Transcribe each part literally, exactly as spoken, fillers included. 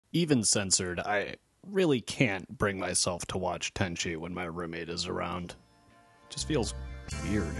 even censored, I really can't bring myself to watch Tenchi when my roommate is around. It just feels weird.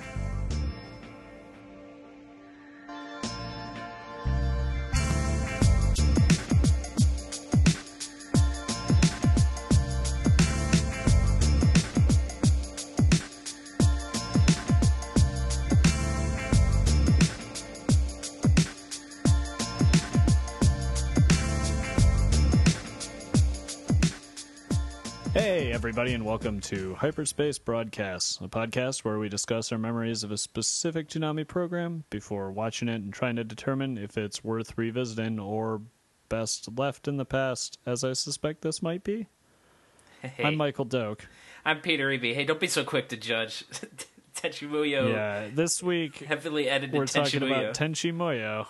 Hey, everybody, and welcome to Hyperspace Broadcasts, a podcast where we discuss our memories of a specific Toonami program before watching it and trying to determine if it's worth revisiting or best left in the past, as I suspect this might be. Hey. I'm Michael Doak. I'm Peter Eby. Hey, don't be so quick to judge. Tenchi Muyo. Yeah, this week Heavily edited we're Tenchi talking Muyo. about Tenchi Muyo.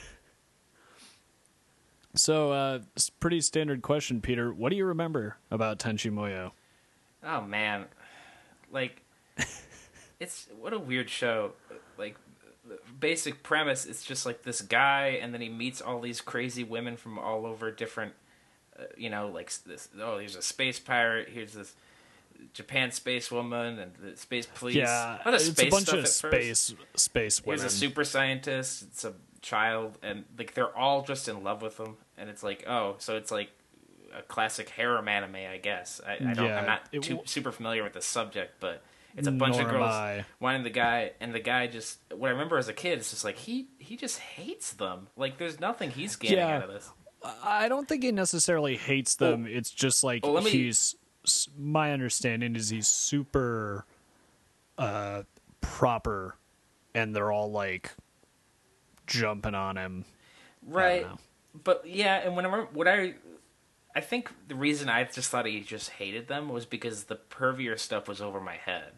So, uh, it's a pretty standard question, Peter. What do you remember about Tenchi Muyo? Oh, man. Like, it's... What a weird show. Like, the basic premise, it's just like this guy, and then he meets all these crazy women from all over different... Uh, you know, like, this... Oh, here's a space pirate, here's this Japan space woman, and the space police. Yeah, What a it's space a bunch stuff of at space first. space women. Here's a super scientist, it's a child, and like they're all just in love with him, and it's like, oh, so it's like a classic harem anime, I guess. I, I don't, Yeah, I'm not it too w- super familiar with the subject, but it's a bunch Nor of am girls I. wanting the guy, and the guy just. What I remember as a kid is just like he he just hates them. Like there's nothing he's getting Yeah. out of this. I don't think he necessarily hates them. Well- it's just like well, let me- he's. My understanding is he's super uh, proper, and they're all like jumping on him. Right, know. but yeah, and whenever what I, I think the reason I just thought he just hated them was because the pervier stuff was over my head.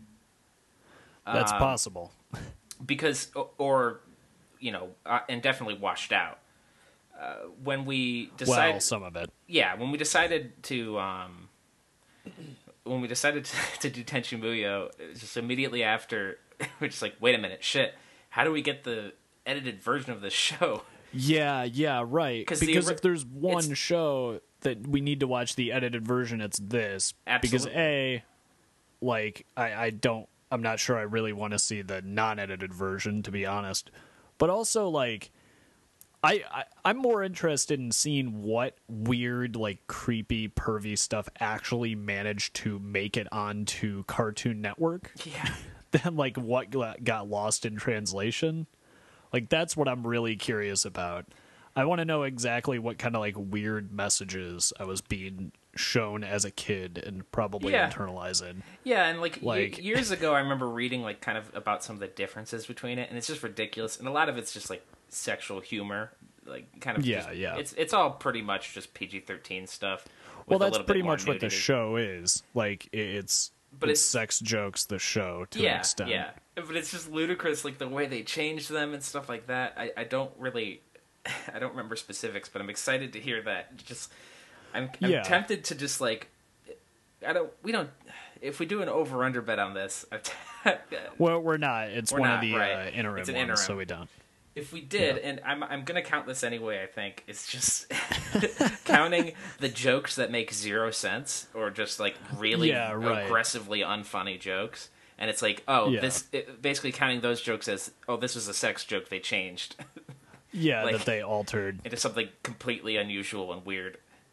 That's Um, possible. Because, or, you know, uh, and definitely washed out. Uh, when we decided, Well, some of it. yeah, when we decided to, um, when we decided to, to do Tenchi Muyo, it was just immediately after, we're just like, wait a minute, shit, how do we get the edited version of this show? Yeah, yeah, right. 'Cause the Because ori- if there's one it's- show that we need to watch the edited version, it's this. Because Absolutely. A, like, I, I don't, I'm not sure I really want to see the non-edited version, to be honest. But also, like, I, I I'm more interested in seeing what weird, like, creepy, pervy stuff actually managed to make it onto Cartoon Network Yeah. than, like, what got got lost in translation. Like, that's what I'm really curious about. I want to know exactly what kind of, like, weird messages I was being shown as a kid and probably Yeah. internalizing. Yeah, and like, Like- y- years ago, I remember reading like kind of about some of the differences between it, and it's just ridiculous. And a lot of it's just like sexual humor, like kind of. Yeah, just- yeah. It's it's all pretty much just P G thirteen stuff. with Well, a that's little bit pretty more much what the nudity. show is. Like, i- it's, But it's it's- sex jokes, the show, to an Yeah, extent. yeah. But it's just ludicrous, like the way they change them and stuff like that. I, I don't really, I don't remember specifics, but I'm excited to hear that. Just, I'm, I'm Yeah. tempted to just like, I don't, we don't. If we do an over under bet on this, Well, we're not. It's We're one not, of the right. uh, interim It's an ones, interim. so we don't. if we did, Yeah. and I'm I'm gonna count this anyway. I think it's just counting the jokes that make zero sense, or just like really Yeah, right. aggressively unfunny jokes. And it's like, oh, Yeah. this it, basically counting those jokes as, oh, this was a sex joke they changed Yeah, Like- that they altered. into something completely unusual and weird.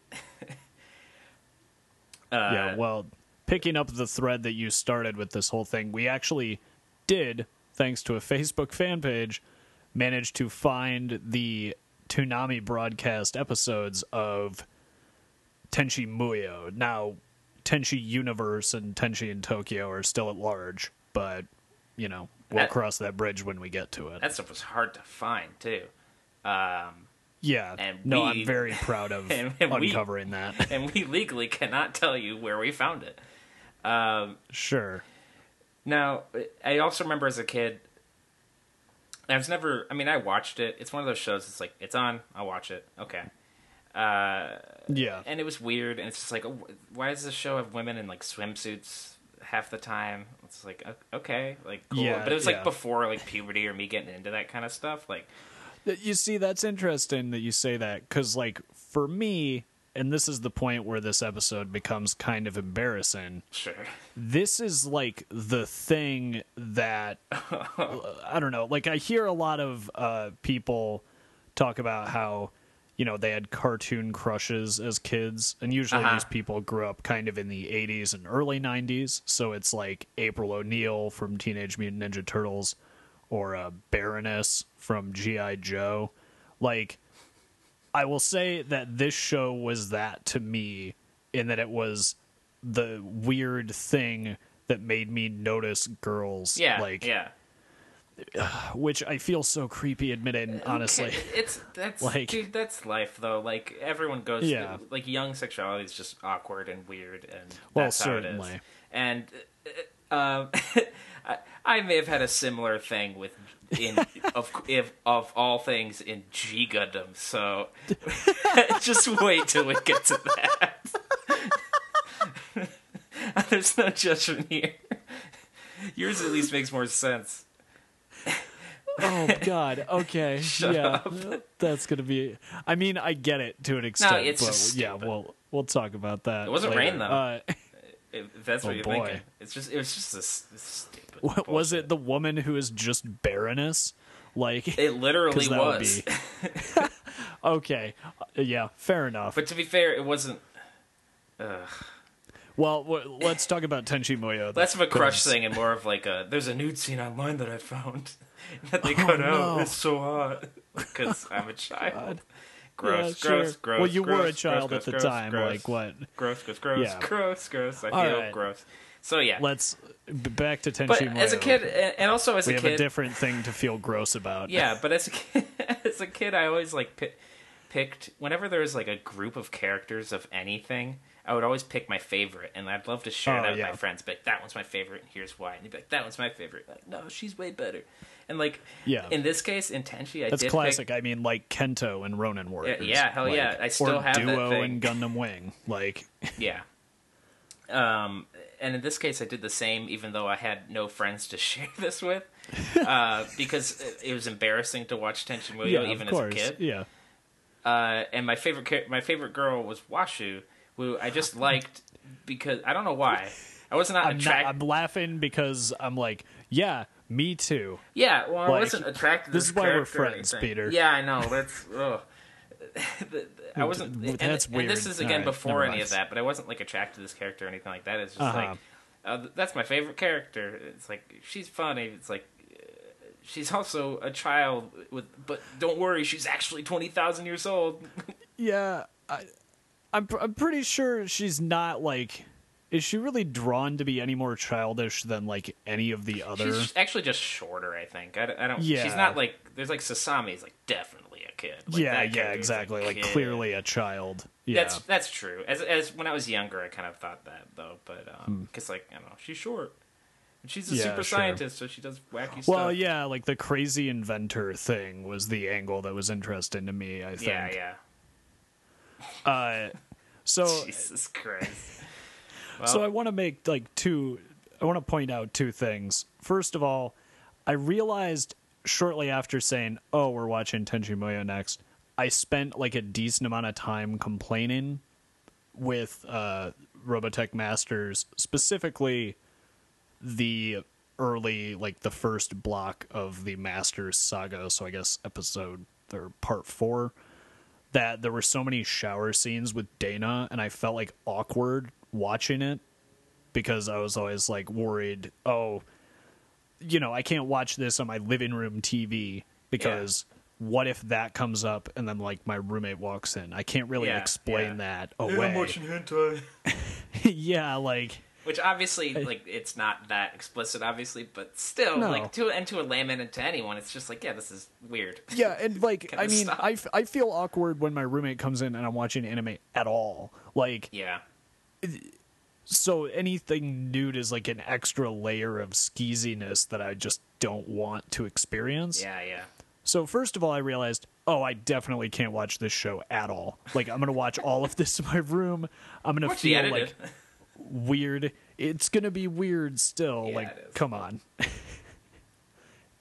uh, Yeah, well, picking up the thread that you started with this whole thing, we actually did, thanks to a Facebook fan page, manage to find the Toonami broadcast episodes of Tenchi Muyo. Now, Tenchi Universe and Tenchi in Tokyo are still at large, but, you know, we'll That- cross that bridge when we get to it. that stuff was hard to find too. Um, Yeah, and no, we- I'm very proud of and- and we- uncovering that. and we legally cannot tell you where we found it. Um, Sure. Now, I also remember as a kid, I was never, I mean, I watched it. It's one of those shows, it's like, it's on, I'll watch it. Okay. Uh, Yeah. and it was weird, and it's just like, oh, why does this show have women in, like, swimsuits half the time? It's like, o- okay, like, cool. Yeah, But it was, yeah. like, before, like, puberty or me getting into that kind of stuff. Like, You see, that's interesting that you say that, because, like, for me, and this is the point where this episode becomes kind of embarrassing. Sure. This is like the thing that I don't know. Like I hear a lot of uh, people talk about how, you know, they had cartoon crushes as kids, and usually Uh-huh. these people grew up kind of in the eighties and early nineties. So it's like April O'Neil from Teenage Mutant Ninja Turtles, or uh, Baroness from G I. Joe. Like, I will say that this show was that to me, in that it was the weird thing that made me notice girls. Yeah, like, yeah. which I feel so creepy admitting, honestly. Okay, it's that's Like- dude, that's life though. Like everyone goes Yeah. through, like young sexuality is just awkward and weird, and Well, that's how it certainly. is. And uh, um, I, I may have had a similar thing with in of if of all things in G Gundam. So just wait till we get to that. There's no judgment here. Yours at least makes more sense. Oh God. Okay. Shut yeah. up. That's gonna be. I mean, I get it to an extent, it's but just yeah, stupid. we'll we'll talk about that. It wasn't later. rain, though. Uh, If that's what Oh, you're boy. thinking. It's just it was just this, this stupid. what, was bullshit. it the woman who is just Baroness? Like, It literally 'cause that would was. be- okay, uh, yeah, fair enough. But to be fair, it wasn't. Ugh. Well, w- let's talk about Tenchi Muyo. Less of a crush because- thing and more of like a. There's a nude scene online that I found that they Oh, cut no. out. It's so hot because I'm a child. Gross, Yeah, gross, sure. gross. Well, you gross, were a child gross, at the gross, time. gross, Like what? Gross, gross, gross, Yeah. gross, gross. I All feel right. gross. So yeah. Let's b- back to Tenchi But Muyo. as a kid, and and also as we a have kid, a different thing to feel gross about. yeah. But as a kid, as a kid, I always like pi- picked whenever there was like a group of characters of anything. I would always pick my favorite, and I'd love to share Oh, that with yeah. my friends. But that one's my favorite, and here's why. And you'd be like, that one's my favorite. Like, no, she's way better. And like, Yeah. in this case, in Tenchi, I That's did classic. pick. I mean, like Kento and Ronin Warriors. yeah, hell like, yeah. I still or have that Duo thing. and Gundam Wing. Like, Yeah. Um, and in this case, I did the same, even though I had no friends to share this with, uh, because it, it was embarrassing to watch Tenchi Muyo yeah, even of as a course. kid. Yeah. Uh, and my favorite char- my favorite girl was Washu, who I just liked because I don't know why. I was not I'm, not, attracted. I'm laughing because I'm like, yeah, me too. Yeah, well, I like, wasn't attracted. to this this is why we're character or friends, anything. Peter. Yeah, I know. That's. Ugh. The- I wasn't. Well, and, that's and weird. this is All again right, before never any mind. of that, but I wasn't like attracted to this character or anything like that. It's just Uh-huh. like, uh, th- that's my favorite character. It's like she's funny. It's like. uh, She's also a child with, but don't worry, she's actually twenty thousand years old. Yeah, I, I'm pr- I'm pretty sure she's not like. Is she really drawn to be any more childish than like any of the other? She's actually just shorter, I think. I, don't- I don't. Yeah. She's not like. There's like Sasami is like definitely a kid. Like, yeah, that yeah, character is a exactly. Like kid. clearly a child. Yeah, That's that's true. As as when I was younger, I kind of thought that though, but um, because like I don't know, she's short, and she's a Hmm. Yeah, super sure. scientist, so she does wacky well, stuff. yeah, like the crazy inventor thing was the angle that was interesting to me. I think. yeah, yeah. Uh, so Jesus Christ. Well, So I want to make like two. I want to point out two things. First of all, I realized shortly after saying, "Oh, we're watching Tenchi Muyo next," I spent like a decent amount of time complaining with uh, Robotech Masters, specifically the early, like the first block of the Masters saga. So I guess episode or part four. That there were so many shower scenes with Dana, and I felt like awkward watching it because I was always like worried, oh, you know, I can't watch this on my living room T V because what if that comes up and then like my roommate walks in? I can't really Yeah, explain yeah. that away. hentai. Yeah, like Which obviously, like, it's not that explicit, obviously, but still, No. like, to and to a layman and to anyone, it's just like, yeah, this is weird. yeah, and like Kinda I mean, stop. I, f- I feel awkward when my roommate comes in and I'm watching anime at all. Like, Yeah. so anything nude is like an extra layer of skeeziness that I just don't want to experience. Yeah, yeah. So first of all, I realized, oh, I definitely can't watch this show at all. Like, I'm gonna watch all of this in my room. I'm gonna Watch the feel edited. like weird. It's gonna be weird still. Yeah, like, it is. come on.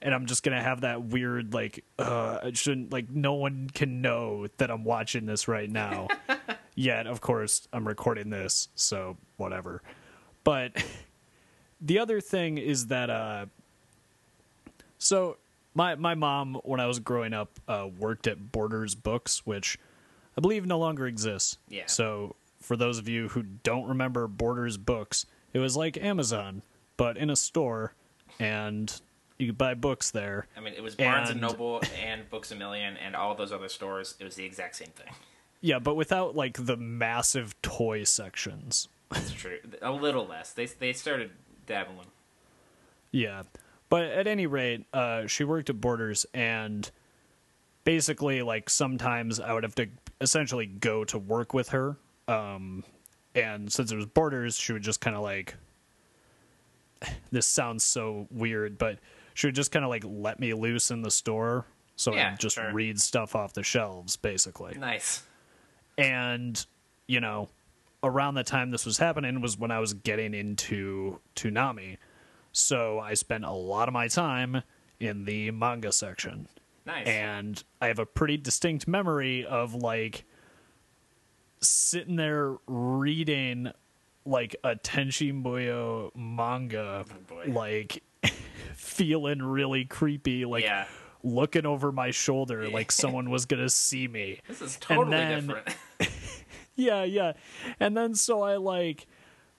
and I'm just gonna have that weird like uh I shouldn't like no one can know that I'm watching this right now. Yet of course I'm recording this, so whatever. But the other thing is that uh so my my mom, when I was growing up, uh worked at Borders Books, which I believe no longer exists. Yeah. So for those of you who don't remember Borders Books, it was like Amazon, but in a store, and you could buy books there. I mean, it was Barnes and, and Noble and Books A Million and all those other stores. It was the exact same thing. Yeah, but without like the massive toy sections. That's true. A little less. They they started dabbling. Yeah, but at any rate, uh, she worked at Borders, and basically, like sometimes I would have to essentially go to work with her. Um, and since it was Borders, she would just kind of like. This sounds so weird, but she would just kind of like let me loose in the store, so Yeah, I'd just sure. read stuff off the shelves, basically. Nice. And you know, around the time this was happening was when I was getting into Toonami, so I spent a lot of my time in the manga section. Nice. And I have a pretty distinct memory of like sitting there reading like a Tenchi Muyo manga, Oh, boy. like feeling really creepy, like Yeah. looking over my shoulder like someone was gonna see me. This is totally then- different. Yeah, yeah. And then so I like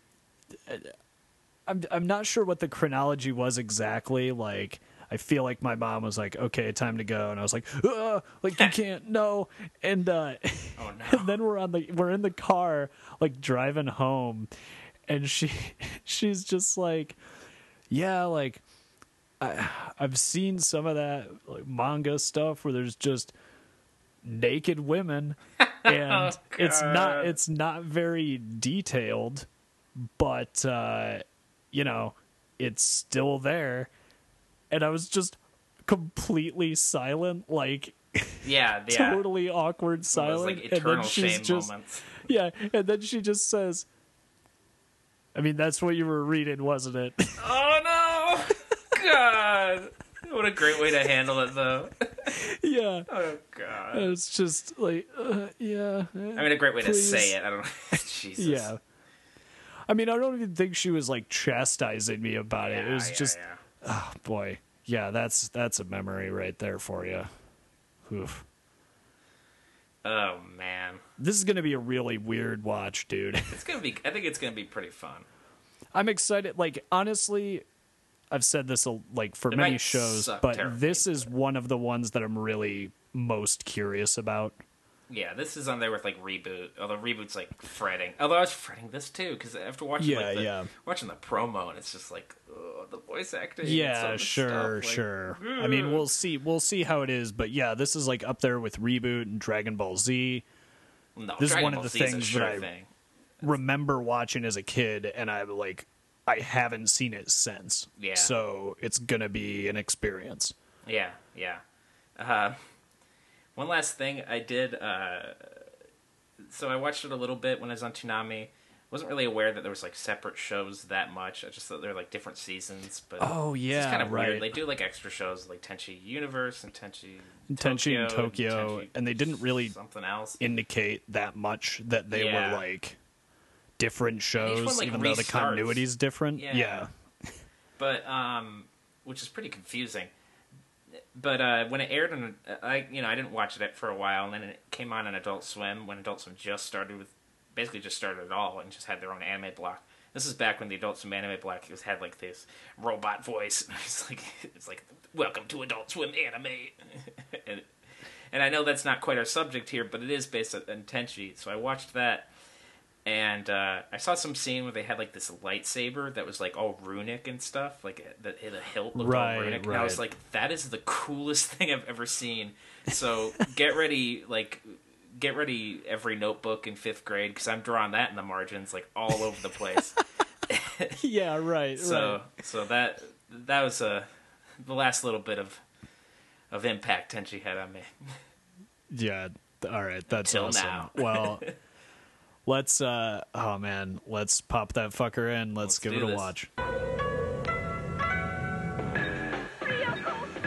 I'm I'm not sure what the chronology was exactly. Like I feel like my mom was like, "Okay, time to go," and I was like, "Ah, like you can't, no." And uh, Oh, no. and then we're on the we're in the car, like driving home, and she she's just like, "Yeah, like I I've seen some of that like manga stuff where there's just naked women, and Oh, it's not God. it's not very detailed, but uh, you know, it's still there." And I was just completely silent, like Yeah, yeah. totally awkward Those, silent. like, and eternal then she's shame just moments. yeah, and then she just says, "I mean, that's what you were reading, wasn't it?" Oh, no! God! What a great way to handle it, though. Yeah, Oh, God. and it's just like, uh, yeah. I mean, a great way please. to say it. I don't know. Jesus. Yeah. I mean, I don't even think she was like chastising me about it. It was Yeah, just, yeah. oh boy, yeah, that's that's a memory right there for you. Oof. Oh, man. This is gonna be a really weird watch, dude. It's gonna be. I think it's gonna be pretty fun. I'm excited. Like honestly, I've said this a- like for It many might shows, suck but terribly, this is one of the ones that I'm really most curious about. Yeah, this is on there with like reboot. Although reboot's like fretting. Although I was fretting this too because after watching Yeah, like, the, yeah. watching the promo and it's just like oh, the voice acting. and some Yeah, of the sure, stuff, like, sure. I mean, we'll see. We'll see how it is, but yeah, this is like up there with Reboot and Dragon Ball Z. No, This is Dragon one of Ball the Z is a things sure that I- thing. Remember watching as a kid, and I like I haven't seen it since. Yeah. So it's gonna be an experience. Yeah, yeah. Uh, one last thing I did. Uh, so I watched it a little bit when I was on Toonami. Wasn't really aware that there was like separate shows that much. I just thought they were like different seasons. But Oh, it's yeah, kind of right. weird. They do like extra shows like Tenchi Universe and Tenchi Tenchi and Tokyo Tokyo, Tenchi and they didn't really something else. indicate that much that they Yeah. were like different shows, one, like, even though the restarts. continuity is different. Yeah. Yeah. But um, which is pretty confusing. But uh, when it aired, on, I you know I didn't watch it for a while, and then it came on on Adult Swim when Adult Swim just started with, basically just started it all, and just had their own anime block. This is back when the Adult Swim anime block was had like this robot voice. It's like it's like welcome to Adult Swim anime, and, and I know that's not quite our subject here, but it is based on Tenchi. So I watched that. And uh, I saw some scene where they had like this lightsaber that was like all runic and stuff, like the, the hilt looked Right, all runic, and I was right. like, "That is the coolest thing I've ever seen." So get ready, like, get ready every notebook in fifth grade because I'm drawing that in the margins, like all over the place. Yeah, right. so, right. so that that was uh, the last little bit of of impact Tenchi had on me. Yeah. All right. That's Till awesome. now. Well, let's. uh Oh man, let's pop that fucker in. Let's, Let's give do it a this. watch. Ryoko!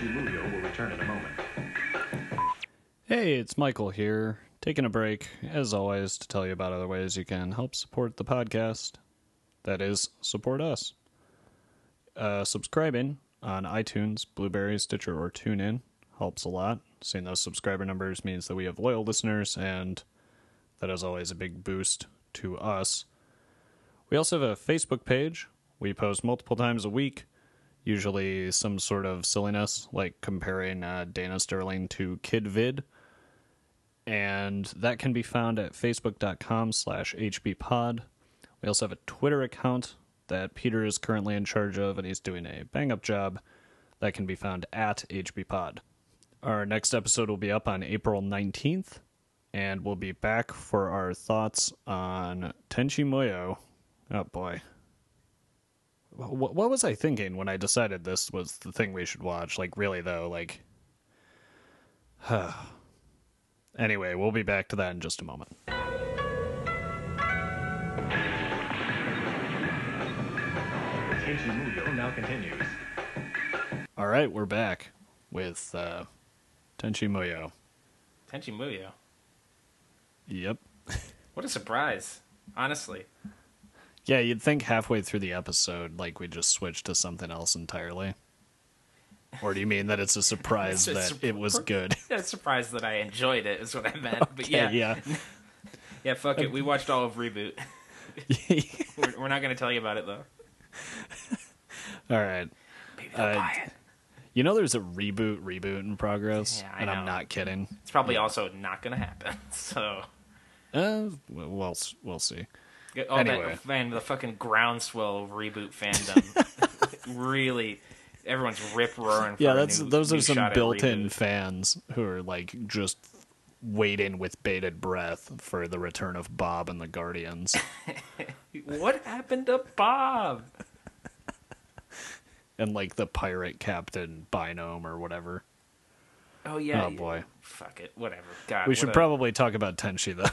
Tenchi Muyo will return in a moment. Hey, it's Michael here, taking a break, as always, to tell you about other ways you can help support the podcast. That is, support us. Uh, subscribing on iTunes, Blueberry, Stitcher, or TuneIn helps a lot. Seeing those subscriber numbers means that we have loyal listeners, and that is always a big boost to us. We also have a Facebook page. We post multiple times a week, usually some sort of silliness, like comparing uh, Dana Sterling to Kid Vid. And that can be found at facebook.com slash hbpod. We also have a Twitter account that Peter is currently in charge of, and he's doing a bang-up job. That can be found at hbpod. Our next episode will be up on April nineteenth, and we'll be back for our thoughts on Tenchi Muyo. Oh, boy. What, what was I thinking when I decided this was the thing we should watch? Like, really, though, like... Anyway, we'll be back to that in just a moment. Tenchi Muyo now continues. All right, we're back with uh, Tenchi Muyo. Tenchi Muyo. Yep. What a surprise, honestly. Yeah, you'd think halfway through the episode, like, we just switched to something else entirely. Or do you mean that it's a surprise It's a that sur- it was good? Yeah, surprised that I enjoyed it is what I meant. But Okay, yeah, yeah. yeah, fuck it. We watched all of Reboot. we're, we're not going to tell you about it, though. All right. Maybe they'll Uh, buy it. You know there's a reboot reboot in progress, Yeah, I and I'm know. not kidding. It's probably also not going to happen. So, Uh, we'll, we'll we'll see. all Anyway. that, man, the fucking groundswell of Reboot fandom really, everyone's rip roaring. For Yeah, a that's new, those new are some shot at built-in Reboot. fans who are like just waiting with bated breath for the return of Bob and the Guardians. What happened to Bob? And like the pirate captain Binome or whatever. Oh yeah. Oh, boy. Fuck it. Whatever. God. We what should a- probably talk about Tenchi though.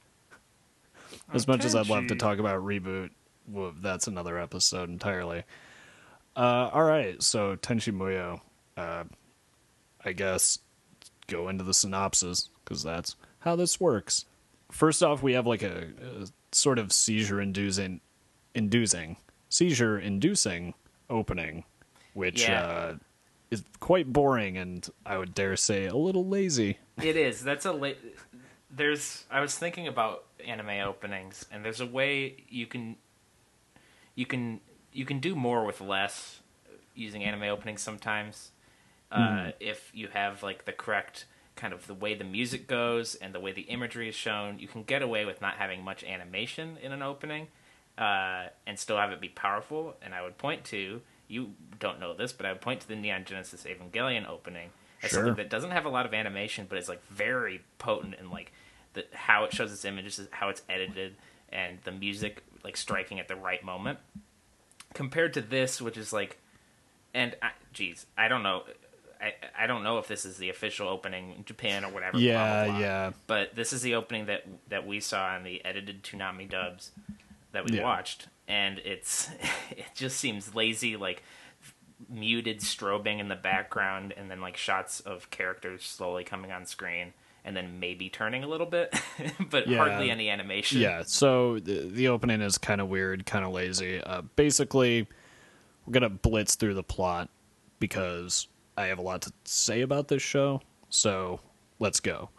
As much as I'd love to Tenchi. talk about Reboot, well, that's another episode entirely. Uh, all right, so Tenchi Muyo. Uh, I guess go into the synopsis because that's how this works. First off, we have like a, a sort of seizure-inducing, inducing, seizure-inducing opening, which Yeah. uh, is quite boring and I would dare say a little lazy. It is. That's a la- there's I was thinking about anime openings, and there's a way you can you can you can do more with less using anime openings sometimes. Uh, if you have like the correct kind of the way the music goes and the way the imagery is shown, you can get away with not having much animation in an opening uh, and still have it be powerful. And I would point to, you don't know this, but I would point to the Neon Genesis Evangelion opening as Sure. something that doesn't have a lot of animation, but it's like very potent in like the, how it shows its images, how it's edited, and the music like striking at the right moment. Compared to this, which is like, and I, geez, I don't know. I, I don't know if this is the official opening in Japan or whatever. Yeah, blah, blah, blah. yeah. But this is the opening that that we saw in the edited Toonami dubs that we Yeah. watched, and it's it just seems lazy, like muted strobing in the background, and then like shots of characters slowly coming on screen, and then maybe turning a little bit, but Yeah. hardly any animation. Yeah, so the, the opening is kind of weird, kind of lazy. Uh, basically, we're going to blitz through the plot because I have a lot to say about this show, so let's go.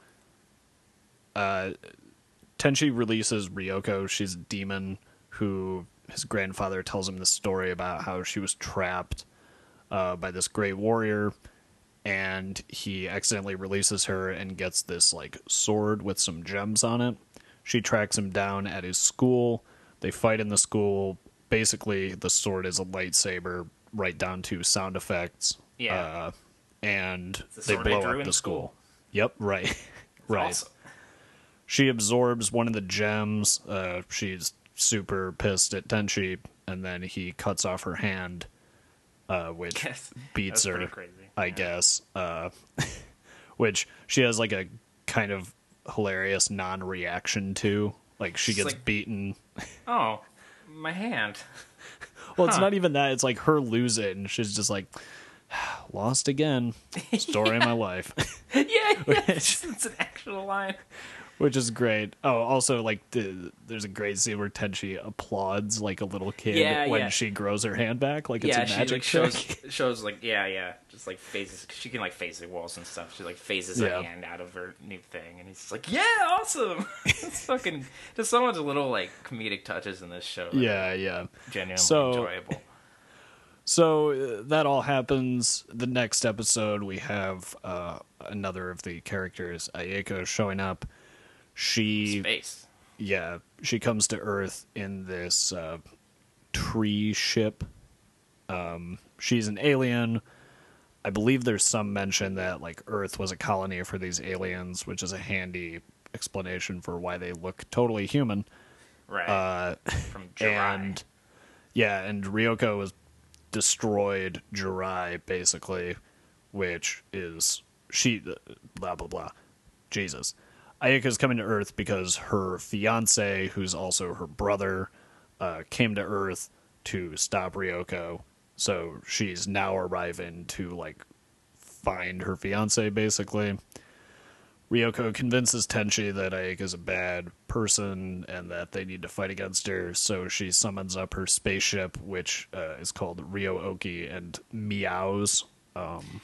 Uh, Tenchi releases Ryoko. She's a demon who his grandfather tells him this story about how she was trapped uh, by this great warrior, and he accidentally releases her and gets this like sword with some gems on it. She tracks him down at his school. They fight in the school. Basically, the sword is a lightsaber, right down to sound effects. Yeah. Uh, and the they sword they blow drew up in the school. school. Yep, right. right. Awesome. She absorbs one of the gems. Uh, she's super pissed at Tenchi, and then he cuts off her hand, uh, which Yes, beats that's her, pretty crazy. I Yeah. guess. Uh, which she has like a kind of hilarious non-reaction to. Like she It's gets like- beaten. Oh, my hand. Well, it's Huh. not even that. It's like her lose it, and she's just like, Lost again. Story of my life. yeah, yeah Which- it's, it's an actual line. Which is great. Oh, also, like, the, there's a great scene where Tenchi applauds, like, a little kid Yeah, when yeah. she grows her hand back, like it's Yeah, a she magic like shows trick. shows like yeah, yeah, just like phases. She can like phase the walls and stuff. She like phases Yeah. her hand out of her new thing, and he's just like, yeah, awesome. It's fucking just so much little like comedic touches in this show. that Yeah, yeah. are genuinely So- enjoyable. So uh, that all happens. The next episode, we have uh, another of the characters, Ayeko, showing up. She, Space. yeah, she comes to Earth in this uh, tree ship. Um, she's an alien. I believe there's some mention that like Earth was a colony for these aliens, which is a handy explanation for why they look totally human. Right. Uh, From Jirai. and yeah, and Ryoko was destroyed Jirai basically, which is she blah blah blah. Jesus. Ayaka's coming to Earth because her fiance, who's also her brother, uh, came to Earth to stop Ryoko. So she's now arriving to like find her fiance basically. Ryoko convinces Tenchi that Ayaka's a bad person and that they need to fight against her, so she summons up her spaceship, which uh, is called Ryo-Oki, and meows. Um,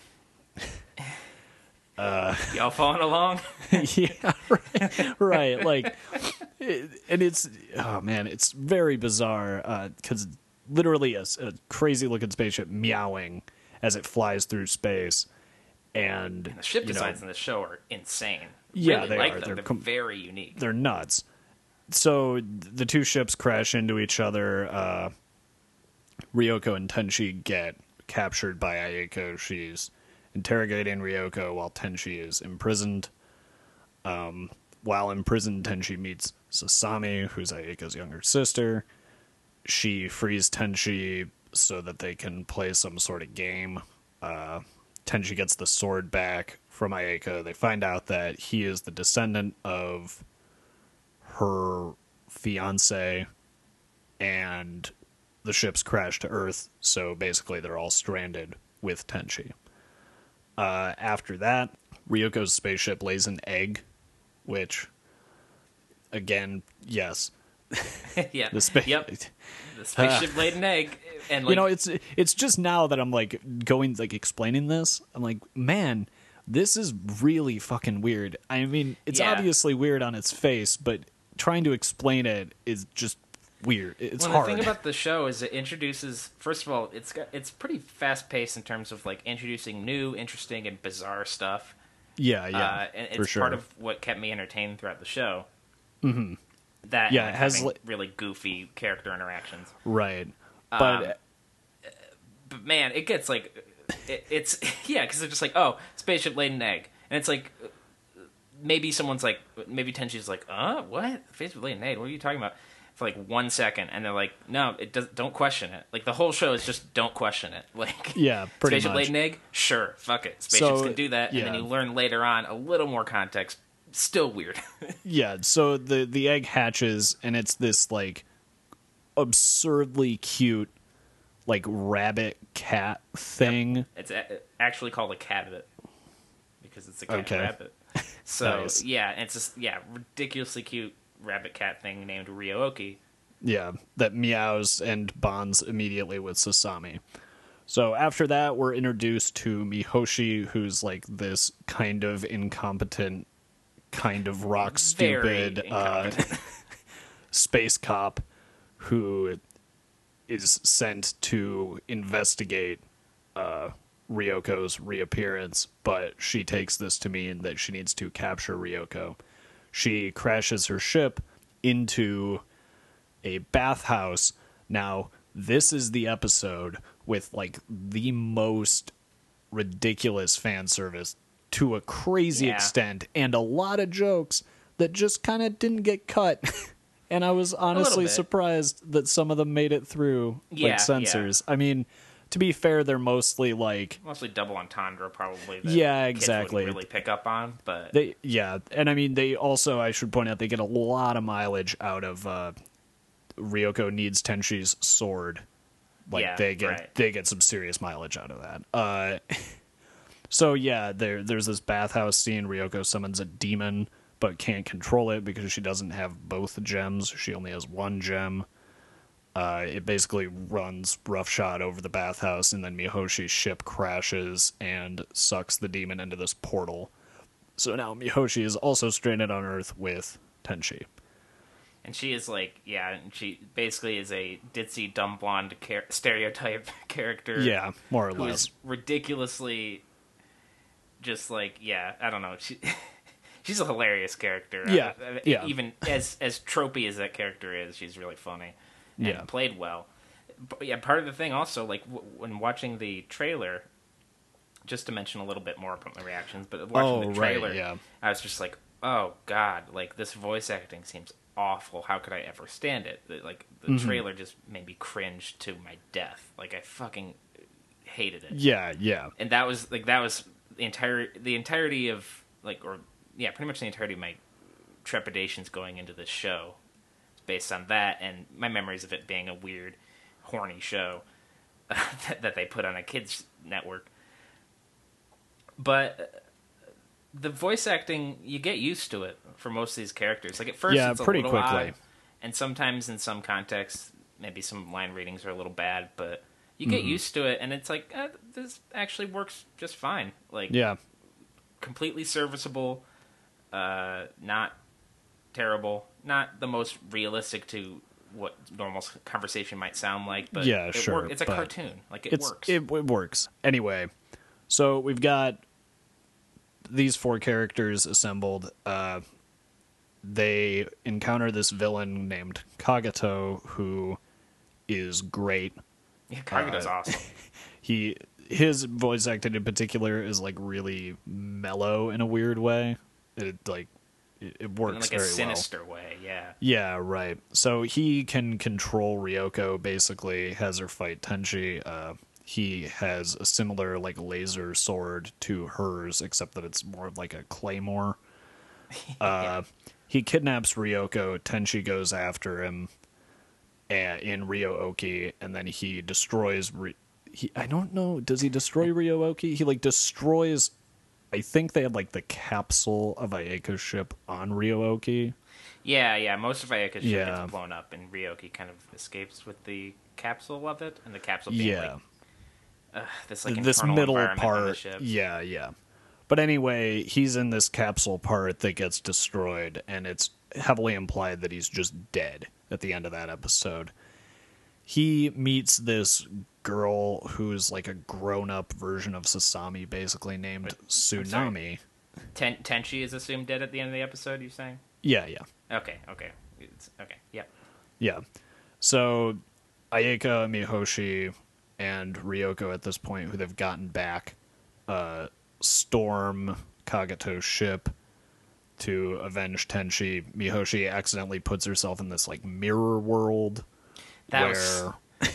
Y'all following along? yeah, right, right. Like, it, and it's oh man, it's very bizarre because literally a, a crazy-looking spaceship meowing as it flies through space, and The ship you know, designs in this show are insane. Yeah, really they like are. them. They're They're, com- very unique. they're nuts. So the two ships crash into each other. Uh, Ryoko and Tenchi get captured by Ayeko. She's interrogating Ryoko while Tenchi is imprisoned. Um, while imprisoned, Tenchi meets Sasami, who's Ayeko's younger sister. She frees Tenchi so that they can play some sort of game. Uh, Tenchi gets the sword back from Ayeko. They find out that he is the descendant of her fiance, and the ships crash to Earth, so basically they're all stranded with Tenchi. Uh, after that, Ryoko's spaceship lays an egg, which, again, yes. yeah. The spa- Yep. The spaceship laid an egg, and like you know, it's it's just now that I'm like going like explaining this, I'm like, man, this is really fucking weird. I mean, it's Yeah. obviously weird on its face, but trying to explain it is just weird. It's well, hard. the thing about the show is it introduces. First of all, it's got it's pretty fast paced in terms of like introducing new, interesting, and bizarre stuff. yeah, yeah, uh, and for it's sure. part of what kept me entertained throughout the show. Mm-hmm. That Yeah, and, like, it has, having like- really goofy character interactions. right, Um, but But man, it gets like it, it's yeah, because they're just like, oh, spaceship laid an egg, and it's like maybe someone's like, maybe Tenchi's like, uh, what? Spaceship laid an egg? What are you talking about? For like one second, and they're like, no, it does. Don't question it. Like the whole show is just don't question it. Like yeah, pretty spaceship much. laid an egg? Sure, fuck it. Spaceships So, can do that, and then yeah. you learn later on a little more context. Still weird. Yeah, so the the egg hatches, and it's this like absurdly cute, like rabbit cat thing. It's a- actually called a cabbit because it's a cat Okay. rabbit. So Nice. yeah, it's just yeah, ridiculously cute rabbit cat thing named Ryo-Oki. Yeah, that meows and bonds immediately with Sasami. So after that, we're introduced to Mihoshi, who's like this kind of incompetent, kind of rock Very stupid uh, incompetent. space cop who is sent to investigate uh, Ryoko's reappearance, but she takes this to mean that she needs to capture Ryoko. She crashes her ship into a bathhouse. Now, this is the episode with like the most ridiculous fan service to a crazy Yeah. extent, and a lot of jokes that just kind of didn't get cut. And I was honestly bit. surprised that some of them made it through Yeah, like censors. I mean, to be fair, they're mostly like Mostly double entendre, probably. That Yeah, kids exactly. wouldn't really pick up on, but they yeah, and I mean they also, I should point out, they get a lot of mileage out of uh Ryoko needs Tenchi's sword Like Yeah, they get right. they get some serious mileage out of that. Uh, so yeah, there there's this bathhouse scene. Ryoko summons a demon, but can't control it because she doesn't have both gems. She only has one gem. Uh, it basically runs roughshod over the bathhouse, and then Mihoshi's ship crashes and sucks the demon into this portal. So now Mihoshi is also stranded on Earth with Tenchi. And she is like, yeah, and she basically is a ditzy, dumb blonde char- stereotype character. Yeah, more or who less. is ridiculously just like, yeah, I don't know. She, she's a hilarious character. Yeah, I- I- yeah. Even as as tropey as that character is, she's really funny and Yeah. played well. But yeah, part of the thing also, like w- when watching the trailer, just to mention a little bit more about my reactions, but watching Oh, the right, trailer, yeah. I was just like, oh god, like this voice acting seems awful. How could I ever stand it? The- Like the Mm-hmm. trailer just made me cringe to my death. Like I fucking hated it. Yeah, yeah. And that was like that was the entire the entirety of like or yeah, pretty much the entirety of my trepidations going into this show. It's based on that and my memories of it being a weird, horny show that, that they put on a kids network. But the voice acting, you get used to it for most of these characters. Like at first, Yeah, it's a pretty little quickly. odd, and sometimes in some contexts, maybe some line readings are a little bad, but you get Mm-hmm. used to it, and it's like eh, this actually works just fine. Like Yeah. completely serviceable, uh, not terrible, not the most realistic to what normal conversation might sound like, but Yeah, it sure, work- It's a but cartoon, like it it's works. It, it works. Anyway, so we've got these four characters assembled. Uh, they encounter this villain named Kagato, who is great. yeah, Kageto's uh, awesome. He his voice acting in particular is like really mellow in a weird way. It like it, it In works like very a well. sinister way, yeah. Yeah, right. So he can control Ryoko, basically, has her fight Tenchi. Uh, he has a similar, like, laser sword to hers, except that it's more of like a claymore. Uh, he kidnaps Ryoko, Tenchi goes after him uh, in Ryo-Oki, and then he destroys... Ry- he, I don't know, does he destroy Ryo-Oki? He, like, destroys... I think they had, like, the capsule of Ayeko's ship on Ryo-Oki. Yeah, yeah. Most of Ayaka's ship Yeah. gets blown up, and Ryoki kind of escapes with the capsule of it, and the capsule being Yeah. like uh, this like this internal middle environment on the part. ship. Yeah, yeah. But anyway, he's in this capsule part that gets destroyed, and it's heavily implied that he's just dead at the end of that episode. He meets this girl who's like a grown-up version of Sasami, basically named Wait, Tsunami. Ten- Tenchi is assumed dead at the end of the episode. You're saying? Yeah, yeah. Okay, okay, it's, okay. Yep. Yeah. So Ayeka, Mihoshi, and Ryoko at this point, who they've gotten back, uh, storm Kageto's ship to avenge Tenchi. Mihoshi accidentally puts herself in this like mirror world That where was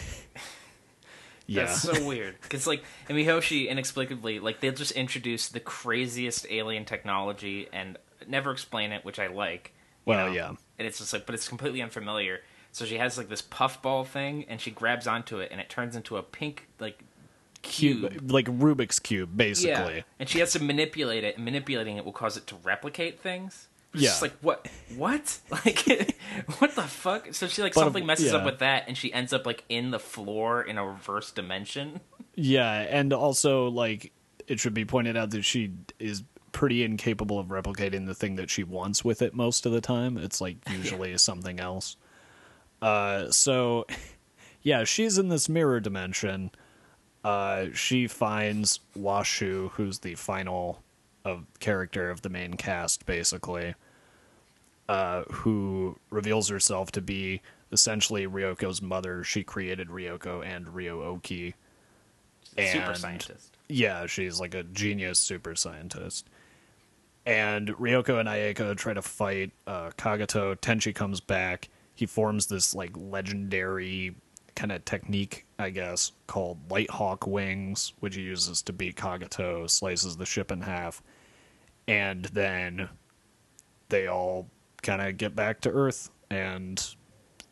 yeah. That's so weird. Because, like, and Mihoshi, inexplicably, like, they'll just introduce the craziest alien technology and never explain it, which I like. you Well, know? yeah. And it's just like, but it's completely unfamiliar. So she has, like, this puffball thing, and she grabs onto it, and it turns into a pink, like, cube. Cube, like Rubik's cube, basically. Yeah. And she has to manipulate it, and manipulating it will cause it to replicate things. It's Yeah. just like, what? What? Like, what the fuck? So she, like, But, something messes yeah. up with that, and she ends up, like, in the floor in a reverse dimension. Yeah, and also like it should be pointed out that she is pretty incapable of replicating the thing that she wants with it most of the time. It's like usually something else. Uh so yeah, she's in this mirror dimension. Uh she finds Washu, who's the final of character of the main cast basically. Uh who reveals herself to be essentially Ryoko's mother. She created Ryoko and Ryo-Oki. Super And- scientist. Yeah, she's like a genius super scientist. And Ryoko and Ayeka try to fight uh, Kagato. Tenchi comes back. He forms this like legendary kind of technique, I guess, called Light Hawk Wings, which he uses to beat Kagato, slices the ship in half. And then they all kind of get back to Earth and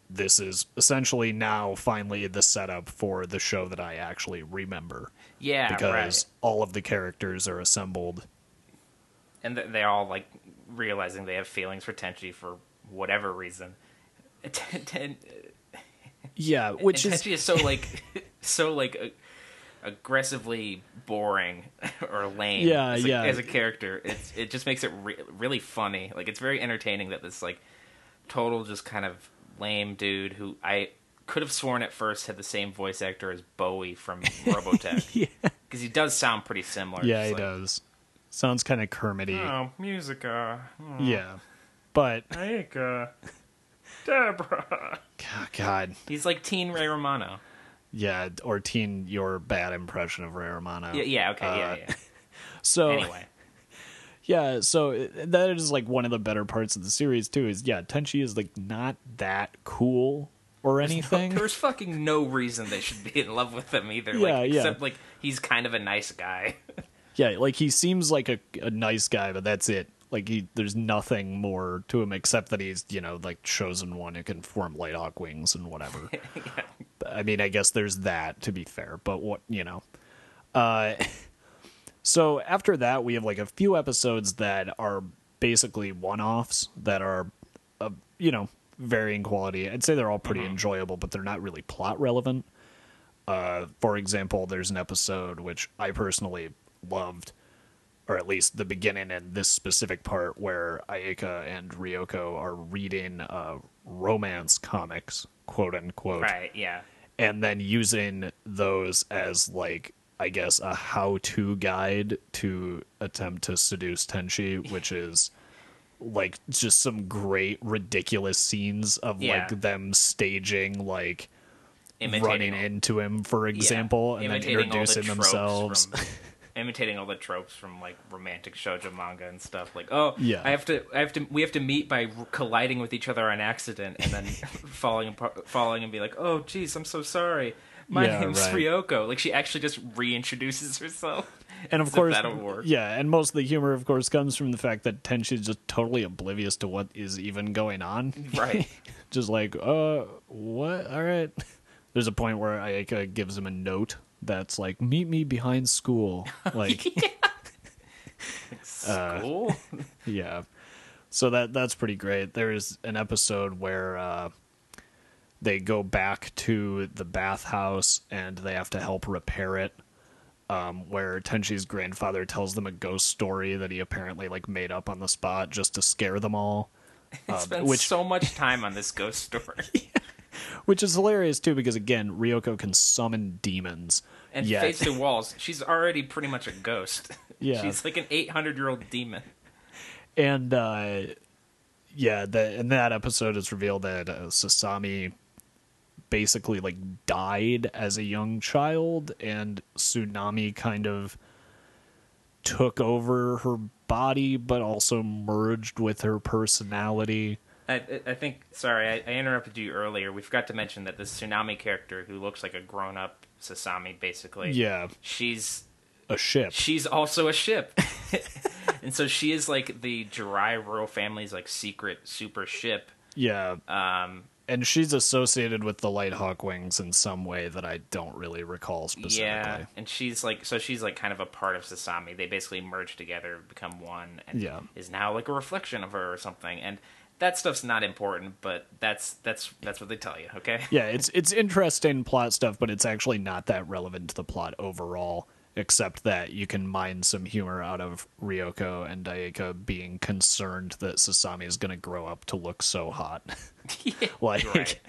this is essentially now finally the setup for the show that I actually remember. Yeah, because right. all of the characters are assembled. And th- they're all, like, realizing they have feelings for Tenchi for whatever reason. Ten- ten- Yeah, which and is... Tenchi is so, like, so, like, uh, aggressively boring or lame Yeah, as, a, yeah. as a character. It's, it just makes it re- really funny. Like, it's very entertaining that this, like, total just kind of lame dude who I could have sworn at first had the same voice actor as Bowie from Robotech. Yeah. Because he does sound pretty similar. Yeah, Just he like, does. Sounds kind of Kermity. Oh, Musica. Oh, Yeah. But, Aika. Deborah. God, God, He's like teen Ray Romano. yeah, or teen your bad impression of Ray Romano. Yeah, yeah, okay, Uh, yeah, yeah. So, Anyway. yeah, so it- that is like one of the better parts of the series too. Is yeah, Tenchi is like not that cool or anything. There's fucking no reason they should be in love with him either. Yeah, like, yeah. Except, like, he's kind of a nice guy. Yeah, like he seems like a, a nice guy, but that's it. Like he, there's nothing more to him except that he's, you know, like chosen one who can form Lighthawk wings and whatever. Yeah. I mean, I guess there's that to be fair, but what, you know. Uh, so after that, we have like a few episodes that are basically one-offs that are, uh, you know, varying quality. I'd say they're all pretty Mhm. enjoyable, but they're not really plot relevant. Uh, for example, there's an episode which I personally loved, or at least the beginning and this specific part where Ayaka and Ryoko are reading uh, romance comics, quote unquote, Right, yeah. and then using those as like, I guess, a how-to guide to attempt to seduce Tenchi, which is like just some great ridiculous scenes of Yeah. like them staging like Imitating running all- into him, for example, yeah, and then imitating all the introducing tropes themselves. from- imitating all the tropes from like romantic shoujo manga and stuff. Like, oh, Yeah. I have to, I have to, we have to meet by r- colliding with each other on accident, and then falling apart, falling, and be like, oh, geez, I'm so sorry. My Yeah, name's right. Ryoko. Like, she actually just reintroduces herself. And of As if course, that'll work. yeah, and most of the humor, of course, comes from the fact that Tenchi is just totally oblivious to what is even going on. Right. Just like, uh, what? All right. There's a point where Ayaka gives him a note that's like, meet me behind school. Like, School. yeah. So that that's pretty great. There's an episode where uh, they go back to the bathhouse and they have to help repair it. Um, where Tenchi's grandfather tells them a ghost story that he apparently like made up on the spot just to scare them all. He Uh, spends which so much time on this ghost story. which is hilarious too because again, Ryoko can summon demons. And yet- face the walls. She's already pretty much a ghost. Yeah. She's like an eight hundred year old demon. And uh, yeah, the, in that episode, it's revealed that uh, Sasami basically like died as a young child, and Tsunami kind of took over her body, but also merged with her personality. I, I think, sorry, I, I interrupted you earlier. We forgot to mention that this Tsunami character, who looks like a grown up Sasami, basically, Yeah, she's a ship. she's also a ship. And so she is like the Jirai royal family's like secret super ship. Yeah, Um, and she's associated with the Lighthawk Wings in some way that I don't really recall specifically. yeah, and she's like, so she's like kind of a part of Sasami. They basically merge together, become one, and Yeah. is now like a reflection of her or something. And that stuff's not important, but that's that's that's what they tell you. Okay. Yeah, it's it's interesting plot stuff, but it's actually not that relevant to the plot overall, except that you can mine some humor out of Ryoko and Ayaka being concerned that Sasami is going to grow up to look so hot. Yeah, Like, right.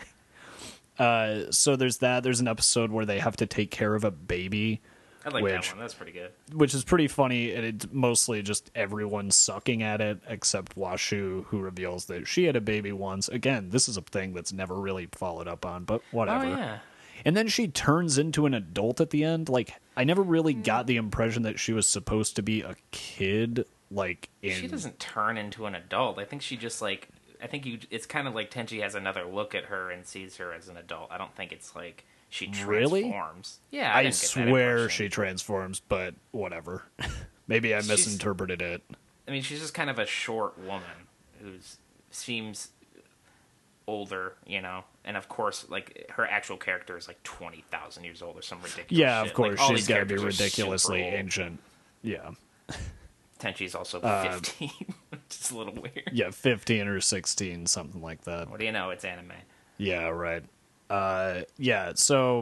uh, so there's that. There's an episode where they have to take care of a baby, I like which- that one. That's pretty good. which is pretty funny, and it's mostly just everyone sucking at it except Washu, who reveals that she had a baby once. Again, this is a thing that's never really followed up on, but whatever. Oh yeah. And then she turns into an adult at the end. Like, I never really Mm. got the impression that she was supposed to be a kid. Like, in She doesn't turn into an adult. I think she just like. I think you. It's kind of like Tenchi has another look at her and sees her as an adult. I don't think it's like she Really? transforms. Yeah, I, I, didn't get that swear impression. she transforms, but whatever. Maybe I She's- misinterpreted it. I mean, she's just kind of a short woman who seems older, you know, and of course, like her actual character is like twenty thousand years old or some ridiculous. Yeah, shit. of course, like, all she's these got to be characters are ridiculously super old. ancient. Yeah, Tenchi's also Uh, fifteen, which is a little weird. yeah, fifteen or sixteen, something like that. What do you know? It's anime. Yeah, right. Uh, yeah, so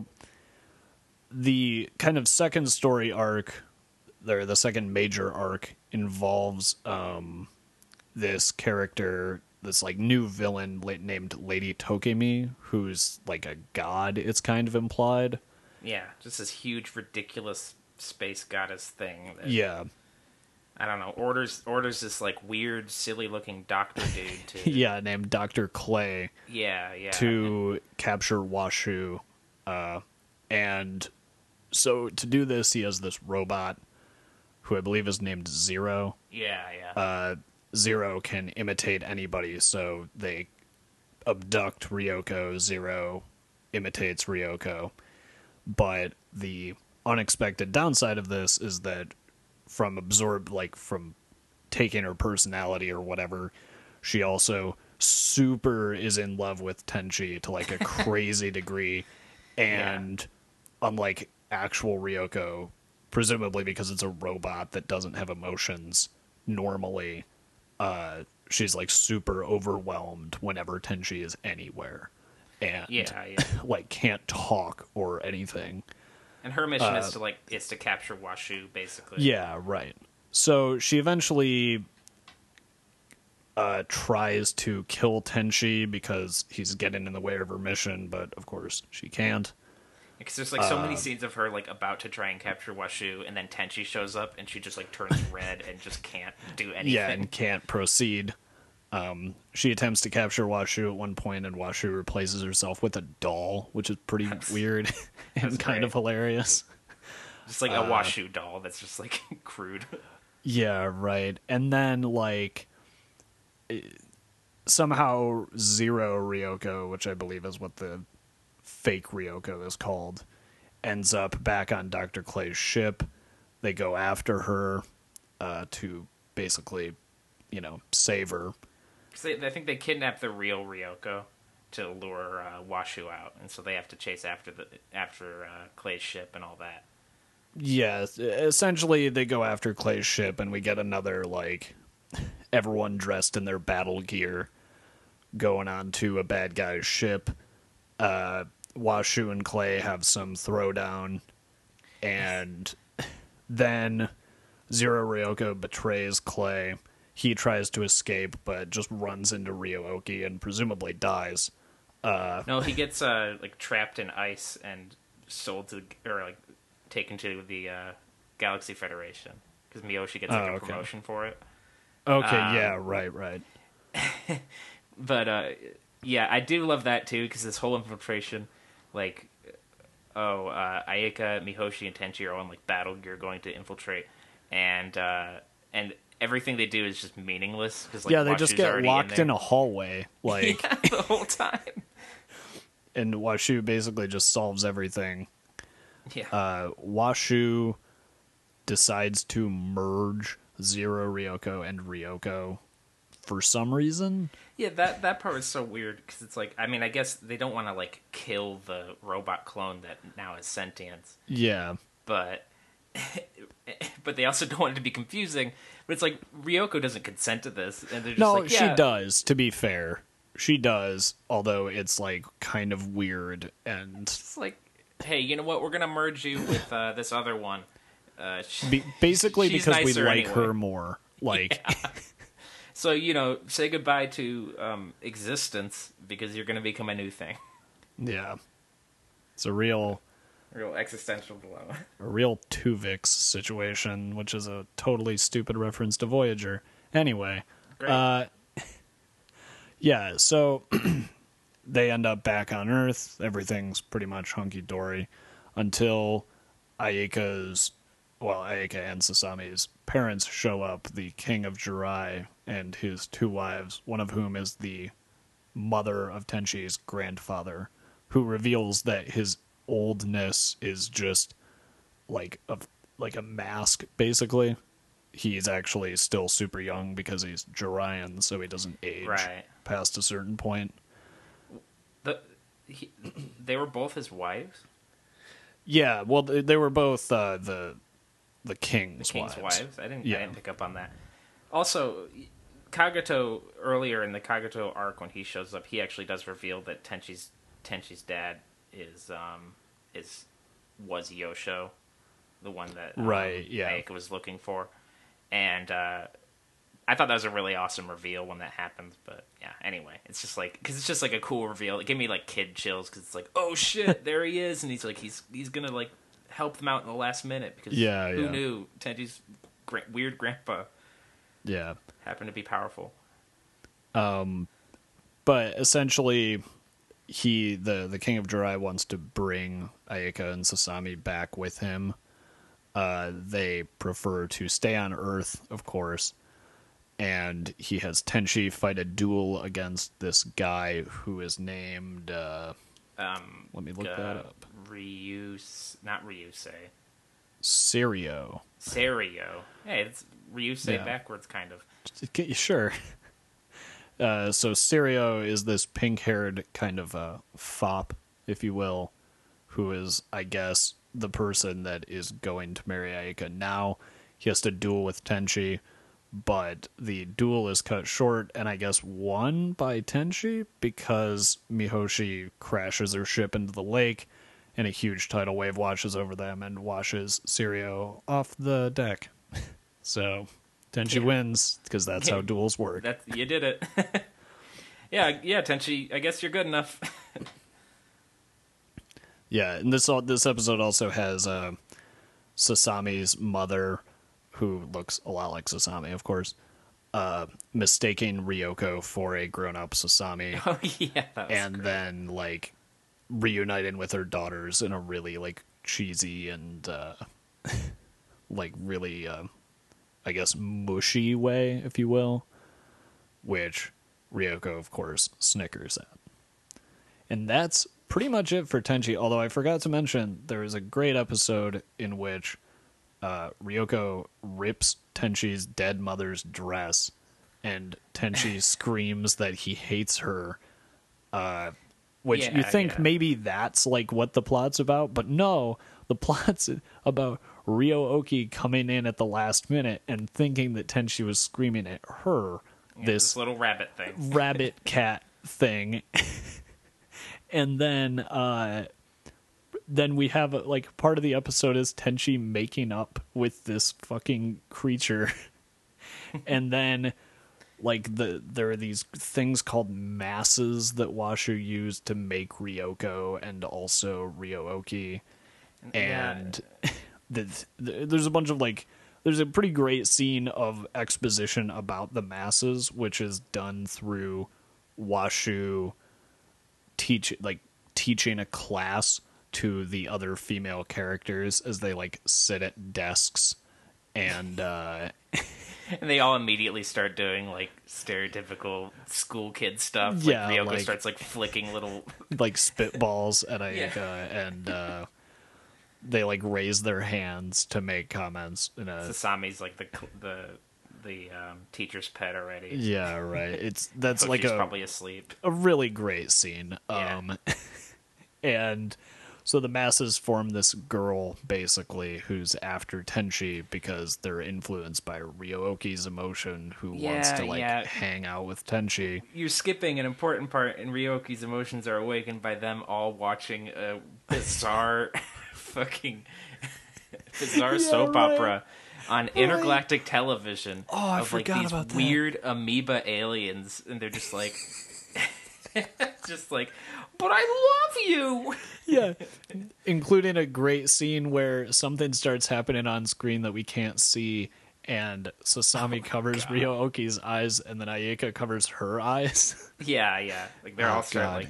the kind of second story arc, or the second major arc, involves um, this character, this like new villain la- named Lady Tokemi, who's like a god. It's kind of implied. Yeah, just this huge, ridiculous space goddess thing. That, Yeah, I don't know. Orders orders this like weird, silly looking doctor dude to. yeah, named Doctor Clay Yeah, yeah. to capture Washu, uh, and so to do this, he has this robot who I believe is named Zero. Yeah, yeah. Uh, Zero can imitate anybody, so they abduct Ryoko. Zero imitates Ryoko. But the unexpected downside of this is that from absorb, like from taking her personality or whatever, she also super is in love with Tenchi to like a crazy degree. And unlike actual Ryoko, presumably because it's a robot that doesn't have emotions normally, uh, she's like super overwhelmed whenever Tenchi is anywhere. And yeah, yeah. like can't talk or anything. And her mission is to like is to capture Washu, basically. Yeah, right. So she eventually uh, tries to kill Tenchi because he's getting in the way of her mission, but of course she can't. Because there's like so many scenes of her like about to try and capture Washu, and then Tenchi shows up, and she just like turns red and just can't do anything. Yeah, and can't proceed. Um, she attempts to capture Washu at one point, and Washu replaces herself with a doll, which is pretty That's- weird and that's kind great. of hilarious. Just like a Washu doll that's just like crude. Yeah, right. And then, like, eh, somehow Zero Ryoko, which I believe is what the fake Ryoko is called, ends up back on Doctor Clay's ship. They go after her uh, to basically, you know, save her. 'Cause they, I think they kidnapped the real Ryoko to lure uh, Washu out, and so they have to chase after the after uh, Clay's ship and all that. Yeah, essentially they go after Clay's ship, and we get another, like, everyone dressed in their battle gear going on to a bad guy's ship. Uh, Washu and Clay have some throwdown, and then Zero Ryoko betrays Clay. He tries to escape, but just runs into Ryoki and presumably dies. No, he gets uh, like trapped in ice and sold to or like taken to the uh, Galaxy Federation because Miyoshi gets like Oh, a okay. promotion for it. Okay, Um, yeah, right, right. But uh, yeah, I do love that too because this whole infiltration, like, oh, uh, Ayeka, Mihoshi, and Tenchi are all in like battle gear going to infiltrate, and uh, and everything they do is just meaningless because like Yeah, they just Washu's get already locked in, in a hallway, like, yeah, the whole time. and Washu basically just solves everything. Yeah, Uh, Washu decides to merge Zero Ryoko and Ryoko for some reason. yeah, that that part was so weird because it's like, I mean, I guess they don't want to like kill the robot clone that now has sentience, Yeah. but but they also don't want it to be confusing. But it's like Ryoko doesn't consent to this, and they're just No, like, yeah, she does, to be fair. She does, although it's like kind of weird and It's like, hey, you know what? We're gonna merge you with uh, this other one. Uh, she- be- basically She's because we nicer like anyway. her more. Like, so you know, say goodbye to um, existence because you're gonna become a new thing. yeah. It's a real Real existential dilemma. a real Tuvix situation, which is a totally stupid reference to Voyager. Anyway, Great. uh, yeah, so they end up back on Earth. Everything's pretty much hunky-dory until Ayeka's, well, Ayeka and Sasami's parents show up, the king of Jirai and his two wives, one of whom is the mother of Tenchi's grandfather, who reveals that his oldness is just like a like a mask, basically. He's actually still super young because he's Jirayan, so he doesn't age Right. past a certain point. The he, they were both his wives. Yeah, well, they they were both uh, the the king's, The king's wives. wives. I didn't. Yeah. I didn't pick up on that. Also, Kagato earlier in the Kagato arc when he shows up, he actually does reveal that Tenchi's Tenchi's dad is um is was Yosho, the one that um, Right, yeah. Ayaka was looking for, and uh, I thought that was a really awesome reveal when that happened. But yeah, anyway, it's just like because it's just like a cool reveal. It gave me like kid chills because it's like, oh shit, there he is, and he's like he's he's gonna like help them out in the last minute because Yeah, who yeah. knew Tenchi's gra- weird grandpa Yeah. happened to be powerful. But essentially, he the the king of Jirai wants to bring Ayaka and Sasami back with him. Uh, they prefer to stay on Earth, of course, and he has Tenchi fight a duel against this guy who is named. Uh, Um, let me look uh, that up. Ryus, not Ryusei. Sirio. Serio. Hey, it's Ryusei Yeah. backwards, kind of. Sure. Uh, so Sirio is this pink-haired kind of a fop, if you will, who is, I guess, the person that is going to marry Ayaka now. He has to duel with Tenchi, but the duel is cut short, and I guess won by Tenchi because Mihoshi crashes her ship into the lake, and a huge tidal wave washes over them and washes Sirio off the deck. So Tenchi Yeah. wins because that's how Yeah. duels work. That you did it. yeah, yeah, Tenchi. I guess you're good enough. Yeah, and this all this episode also has uh, Sasami's mother, who looks a lot like Sasami, of course, uh, mistaking Ryoko for a grown-up Sasami, oh yeah, that was and great. then like reuniting with her daughters in a really like cheesy and uh, like really, uh, I guess, mushy way, if you will, which Ryoko, of course, snickers at. And that's pretty much it for Tenchi, although I forgot to mention there is a great episode in which uh, Ryoko rips Tenchi's dead mother's dress, and Tenchi screams that he hates her, uh, which you Yeah, think yeah. maybe that's like what the plot's about, but no, the plot's about Ryo-Oki coming in at the last minute and thinking that Tenchi was screaming at her, Yeah, this this little rabbit thing. rabbit cat thing. And then uh then we have like part of the episode is Tenchi making up with this fucking creature. And then like the there are these things called masses that Washu used to make Ryoko and also Ryo-Oki. And the, the, there's a bunch of like there's a pretty great scene of exposition about the masses, which is done through Washu teach like teaching a class to the other female characters as they like sit at desks and uh And they all immediately start doing like stereotypical school kid stuff. Yeah, like Ryoko like- starts like flicking little. like spitballs at Ayaka Yeah. and uh they like raise their hands to make comments in a Sasami's like the cl- the the um, teacher's pet already. yeah, right. It's that's But like she's a probably asleep. a really great scene. Yeah. Um, and so the masses form this girl, basically, who's after Tenchi because they're influenced by Ryo-Oki's emotion, who wants Yeah, to, like, yeah. hang out with Tenchi. You're skipping an important part, and Ryoki's emotions are awakened by them all watching a bizarre, fucking bizarre Yeah, soap right. opera on intergalactic television. Oh, I of like forgot these about that. weird amoeba aliens, and they're just like, just like, but I love you. Yeah. Including a great scene where something starts happening on screen that we can't see, and Sasami covers God. Ryo-Oki's eyes, and then Ayaka covers her eyes. Yeah, yeah. Like they're Oh, all start God. like.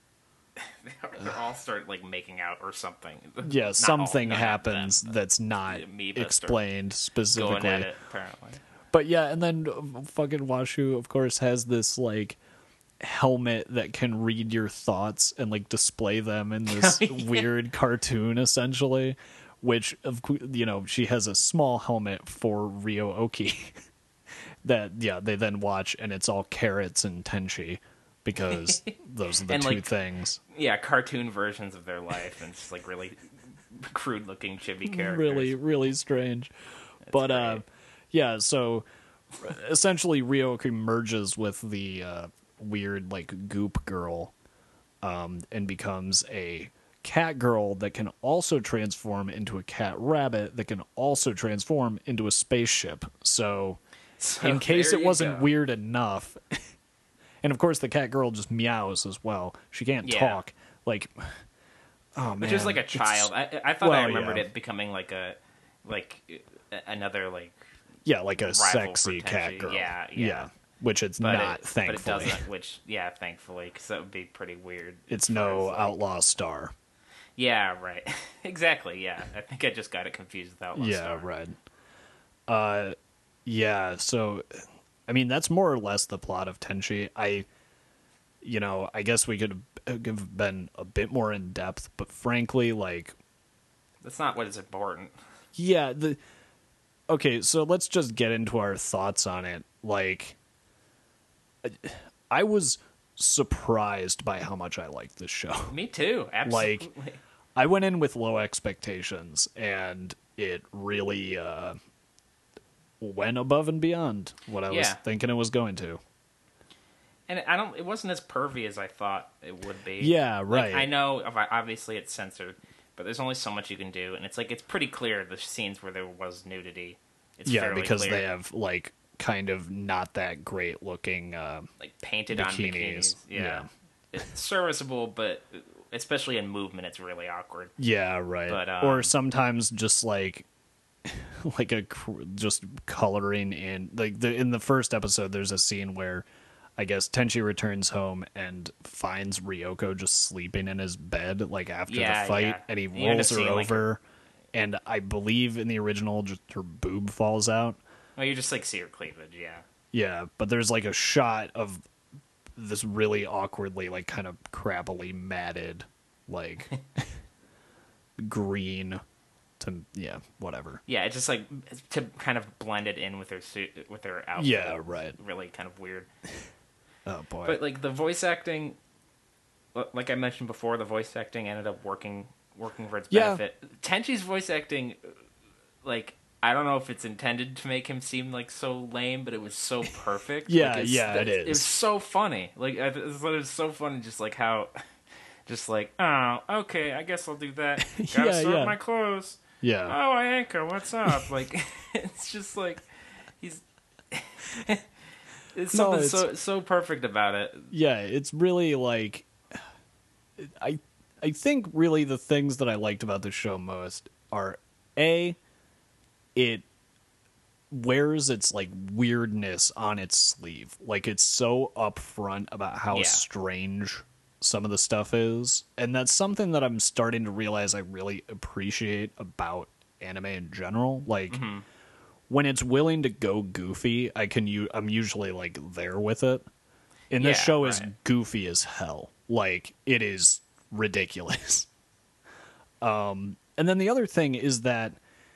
They all start like making out or something. Yeah, Not all- something not happens them, that's not the amoeba start explained specifically. going at it apparently. But yeah, and then uh, fucking Washu, of course, has this like helmet that can read your thoughts and like display them in this Oh, yeah. weird cartoon, essentially. Which, of cou- you know, she has a small helmet for Ryo-Oki that yeah they then watch, and it's all carrots and Tenchi, because those are the And, two like, things. Yeah, cartoon versions of their life, and it's just like really crude looking chibi characters. Really, really strange. But uh, great. yeah, so essentially Ryoku merges with the uh, weird like goop girl, um, and becomes a cat girl that can also transform into a cat rabbit that can also transform into a spaceship. So, So in case there it you wasn't go. weird enough, and of course the cat girl just meows as well. She can't Yeah. talk. Like, oh man, Which is like a it's- child. I, I thought I well, remembered yeah. it becoming like a like uh, another like Yeah, like a rival sexy for cat Tenchi. girl. Yeah, yeah. Which it's but not, it, thankfully. But it doesn't. Which yeah, thankfully, because that would be pretty weird. It's as far no as, like- outlaw star. Yeah, right. Exactly. Yeah, I think I just got it confused with Outlaw Yeah, Star. right. Uh, yeah. So, I mean, that's more or less the plot of Tenchi. I, you know, I guess we could have been a bit more in depth, but frankly, like, That's not what is important. yeah. The okay. So let's just get into our thoughts on it. Like, I was surprised by how much I liked this show. Me too. Absolutely. Like, I went in with low expectations, and it really uh, went above and beyond what I was Yeah. thinking it was going to. And I don't. It wasn't as pervy as I thought it would be. Yeah, Like, right. I know. Obviously, it's censored, but there's only so much you can do, and it's like it's pretty clear the scenes where there was nudity. It's Yeah, fairly because clear. they have, like, kind of not that great looking. Uh, like painted on bikinis. bikinis. Yeah. Yeah. It's serviceable, but especially in movement, it's really awkward. yeah, right. But, um, or sometimes just like. Like a cr- just coloring in like the in the first episode there's a scene where I guess Tenchi returns home and finds Ryoko just sleeping in his bed like after Yeah, the fight yeah. and he You end up rolls her seeing, like, over and I believe in the original just her boob falls out. Well, you just like see her cleavage, yeah. Yeah, but there's like a shot of this really awkwardly like kind of crappily matted like green to yeah, whatever. Yeah, it's just like to kind of blend it in with her suit, with her outfit. Yeah, right. Really kind of weird. Oh boy. But like the voice acting, li- like I mentioned before, the voice acting ended up working working for its Yeah. benefit. Tenchi's voice acting, like I don't know if it's intended to make him seem like so lame, but it was so perfect. Yeah, Like, it's- yeah, it It is. was so funny. Like I th- it was so funny, just like how, just like oh okay, I guess I'll do that. Gotta Yeah, sort yeah. my clothes. yeah. Oh, I anchor. What's up? Like, it's just like he's. It's No, something it's- so so perfect about it. Yeah, it's really like I I think really the things that I liked about the show most are A, it wears its like weirdness on its sleeve. Like it's so upfront about how Yeah. strange some of the stuff is. And that's something that I'm starting to realize I really appreciate about anime in general. Like Mm-hmm. when it's willing to go goofy, I can u- I'm usually like there with it. And this Yeah, show is right. goofy as hell. Like it is ridiculous. Um and then the other thing is that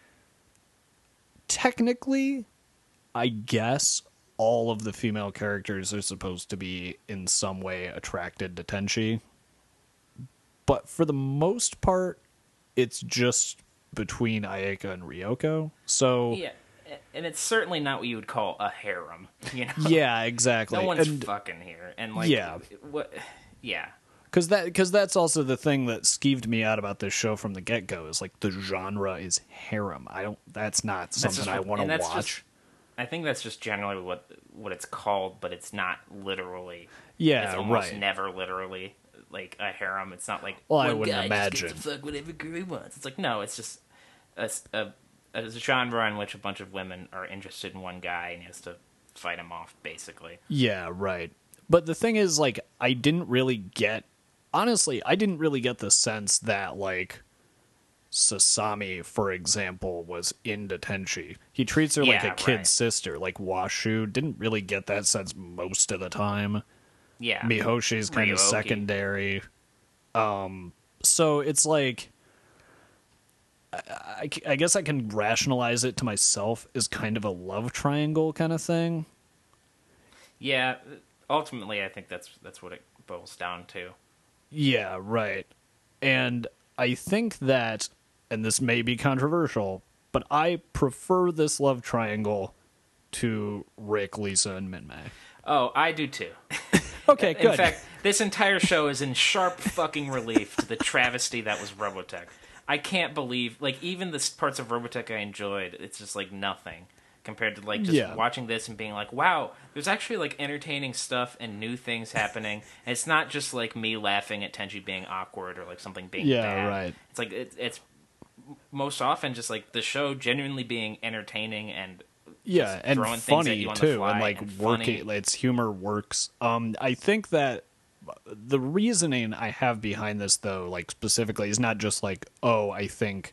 technically I guess all of the female characters are supposed to be in some way attracted to Tenchi. But for the most part it's just between Ayaka and Ryoko. So Yeah, and it's certainly not what you would call a harem. You know, yeah, exactly. no one's And- fucking here, and like, Yeah. what? Yeah, Cause that, cause that's also the thing that skeeved me out about this show from the get go. Is like the genre is harem. I don't. That's not That's something just I what- want and to that's watch. just- I think that's just generally what what it's called, but it's not literally. Yeah, it's almost right. never literally like a harem. It's not like Well, I one wouldn't guy imagine. just gets to fuck whatever girl he wants. It's like no, it's just a, s- a- a genre in which a bunch of women are interested in one guy and he has to fight him off, basically. Yeah, right. But the thing is, like, I didn't really get. Honestly, I didn't really get the sense that like Sasami, for example, was into Tenchi. He treats her like Yeah, a kid right. sister. Like Washu didn't really get that sense most of the time. Yeah, Mihoshi's kind of Ryoki. secondary. Um, so it's like, I, I, I guess I can rationalize it to myself as kind of a love triangle kind of thing. Yeah, ultimately, I think that's that's what it boils down to. Yeah, right. And I think that, and this may be controversial, but I prefer this love triangle to Rick, Lisa, and Minmay. Oh, I do too. Okay, In good. fact, this entire show is in sharp fucking relief to the travesty that was Robotech. I can't believe, like, even the parts of Robotech I enjoyed, it's just like nothing compared to like just Yeah. watching this and being like, wow, there's actually like entertaining stuff and new things happening. And it's not just like me laughing at Tenchi being awkward or like something being Yeah, bad. right. It's like it, it's most often just like the show genuinely being entertaining and Yeah, just and throwing things at funny you on the too, fly and like and working. funny. Its humor works. Um, I think that the reasoning I have behind this, though, like specifically, is not just like, oh, I think.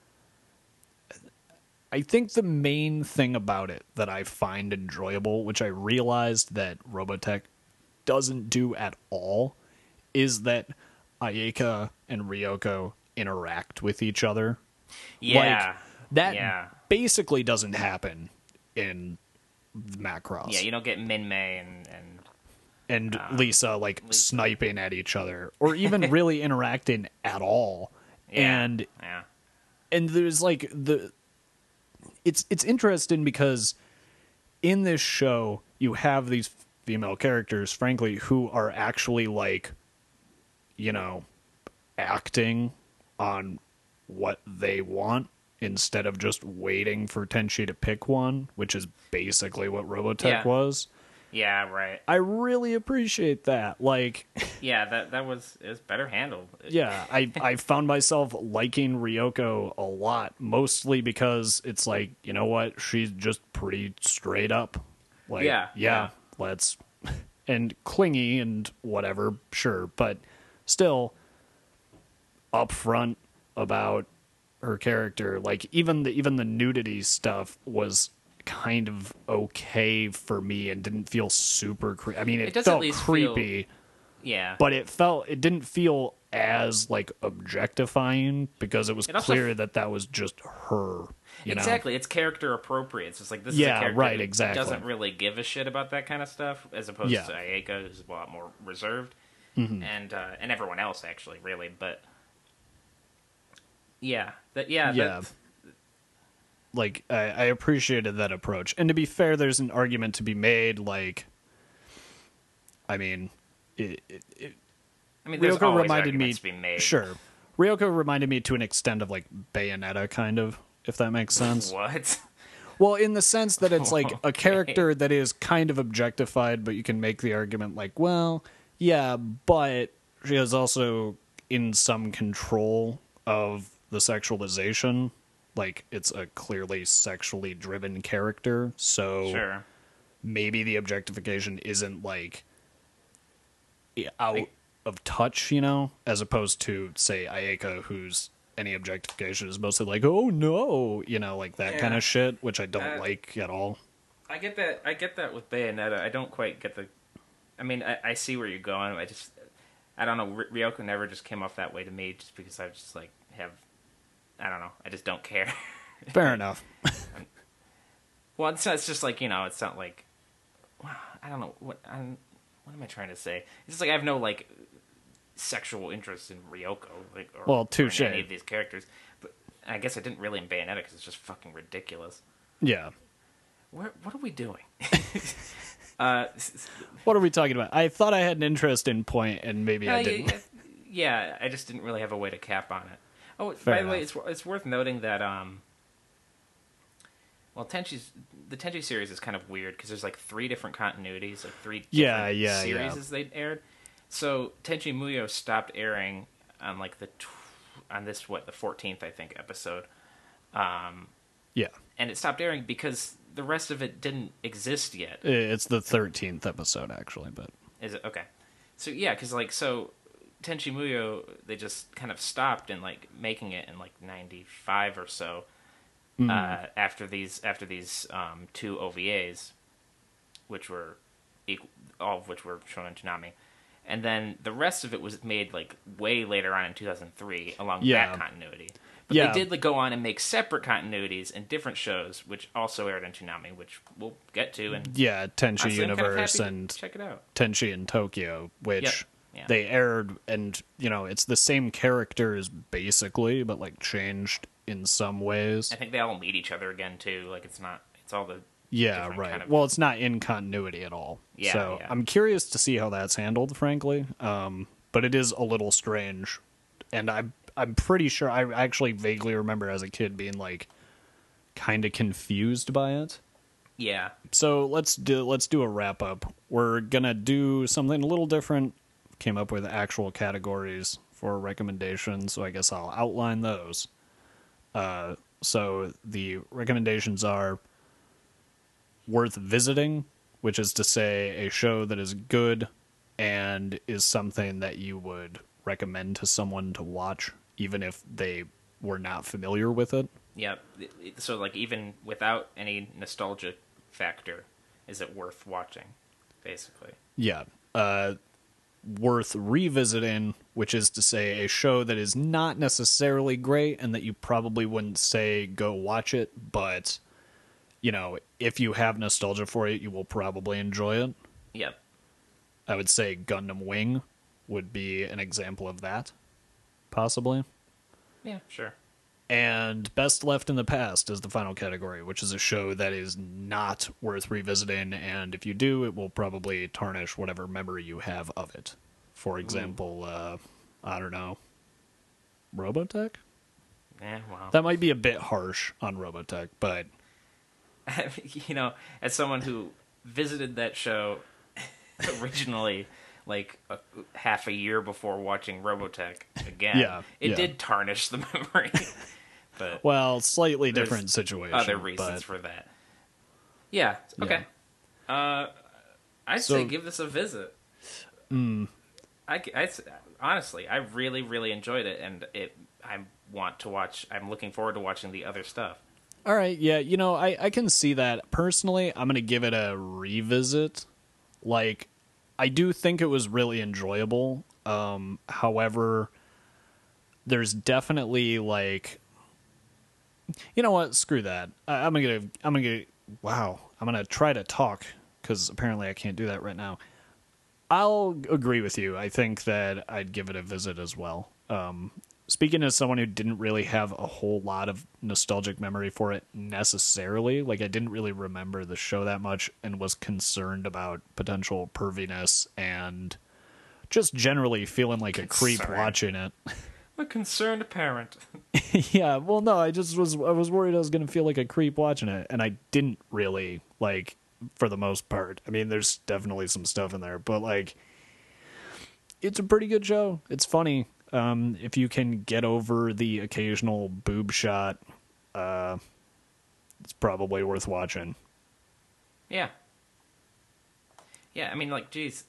I think the main thing about it that I find enjoyable, which I realized that Robotech doesn't do at all, is that Ayeka and Ryoko interact with each other. Yeah. Like, that yeah. basically doesn't happen in Macross. Yeah, you don't get Minmay and, and and uh, Lisa like Lisa. sniping at each other or even really interacting at all. yeah, And yeah. and there's like the it's it's interesting because in this show you have these female characters, frankly, who are actually like, you know, acting on what they want instead of just waiting for Tenchi to pick one, which is basically what Robotech Yeah. was. Yeah, right. I really appreciate that. Like, Yeah, that that was it was better handled. yeah, I, I found myself liking Ryoko a lot, mostly because it's like, you know what, she's just pretty straight up. Like, Yeah, yeah, yeah. let's, and clingy and whatever, sure, but still upfront about her character. Like, even the even the nudity stuff was kind of okay for me and didn't feel super creepy. I mean, it, It does at felt least creepy. Yeah. But it felt it didn't feel as like objectifying because it was It also clear f- that that was just her. You exactly, it's character appropriate. It's just like this is Yeah, a character right, who exactly. doesn't really give a shit about that kind of stuff, as opposed Yeah. to Ayeka, who's a lot more reserved, Mm-hmm. and uh, and everyone else actually, really. But yeah, that yeah, know, yeah. that- Like I, I appreciated that approach, and to be fair, there's an argument to be made. Like, I mean, it, it, it, I mean, there's Ryoko always reminded me. arguments to be made. Sure, Ryoko reminded me to an extent of like Bayonetta, kind of, if that makes sense. What? Well, in the sense that it's like a Okay. character that is kind of objectified, but you can make the argument like, well, yeah, but she is also in some control of the sexualization. Like, it's a clearly sexually driven character, so Sure. maybe the objectification isn't like out Like- of touch, you know, as opposed to, say, Ayeka, whose any objectification is mostly like, oh no, you know, like that Yeah. kind of shit, which I don't Uh, like at all. I get that. I get that with Bayonetta. I don't quite get the. I mean, I, I see where you're going. I just, I don't know. R- Ryoko never just came off that way to me, just because I just like have, I don't know. I just don't care. Fair enough. Well, it's, it's just like, you know, it's not like, I don't know what I'm. What am I trying to say? It's just like I have no like sexual interest in Ryoko, like or, Well, or in touche. any of these characters. But I guess I didn't really in Bayonetta because it's just fucking ridiculous. Yeah. Where, what are we doing? uh, s- s- What are we talking about? I thought I had an interest in point, and maybe Uh, I yeah, didn't. yeah, yeah, I just didn't really have a way to cap on it. Oh, Fair by the way, enough. it's it's worth noting that um, well, Tenchi's the Tenchi series is kind of weird because there's like three different continuities, like three Yeah, different yeah, series yeah. as they aired. So Tenchi Muyo stopped airing on like the tw- on this what the fourteenth I think episode, um, Yeah. and it stopped airing because the rest of it didn't exist yet. It's the thirteenth episode, actually, but Is it okay? So yeah, because like so, Tenchi Muyo they just kind of stopped in like making it in like ninety-five or so. Uh, after these after these um, two O V As, which were equal, all of which were shown in Toonami, and then the rest of it was made like way later on in two thousand three along Yeah. that continuity. But Yeah. they did like, go on and make separate continuities in different shows, which also aired on Toonami, which we'll get to. And Yeah, Tenchi honestly, I'm kind of Universe happy to and check it out. Tenchi in Tokyo, which Yep. Yeah. they aired, and you know it's the same characters basically, but like changed in some ways. I think they all meet each other again too. Like it's not, it's all the Yeah, different right. kind of- Well, it's not in continuity at all. Yeah, so yeah. I'm curious to see how that's handled, frankly. Um, but it is a little strange, and I'm I'm pretty sure I actually vaguely remember as a kid being like kind of confused by it. yeah. So let's do let's do a wrap up. We're gonna do something a little different. Came up with actual categories for recommendations, so I guess I'll outline those. Uh, so the recommendations are worth visiting, which is to say a show that is good and is something that you would recommend to someone to watch, even if they were not familiar with it. Yeah. So like even without any nostalgia factor, is it worth watching? Basically. Yeah. Uh, worth revisiting, which is to say a show that is not necessarily great and that you probably wouldn't say go watch it, but you know, if you have nostalgia for it, you will probably enjoy it. Yep. I would say Gundam Wing would be an example of that, possibly. Yeah. Sure. And Best Left in the Past is the final category, which is a show that is not worth revisiting, and if you do, it will probably tarnish whatever memory you have of it. For example, uh, I don't know, Robotech? Yeah. Wow. That might be a bit harsh on Robotech, but You know, as someone who visited that show originally, like a, half a year before watching Robotech again, Yeah, it yeah. did tarnish the memory. But well, slightly there's different situation. other reasons but, for that. Yeah. Okay. Uh, I'd So- say give this a visit. Mm, I, I, honestly, I really, really enjoyed it, and it. I want to watch. I'm looking forward to watching the other stuff. all right, yeah, you know, I, I can see that. Personally, I'm going to give it a revisit. Like, I do think it was really enjoyable. Um, however, there's definitely like, you know what? Screw that. I, I'm gonna, I'm gonna, wow, I'm gonna try to talk because apparently I can't do that right now. I'll agree with you. I think that I'd give it a visit as well. Um, speaking as someone who didn't really have a whole lot of nostalgic memory for it necessarily, like I didn't really remember the show that much and was concerned about potential perviness and just generally feeling like a creep Concerned. watching it. I'm a concerned parent. Yeah, well, no, I just was I was worried I was going to feel like a creep watching it, and I didn't really, like, for the most part. I mean, there's definitely some stuff in there, but, like, it's a pretty good show. It's funny. Um, if you can get over the occasional boob shot, uh, it's probably worth watching. Yeah. Yeah, I mean, like, geez,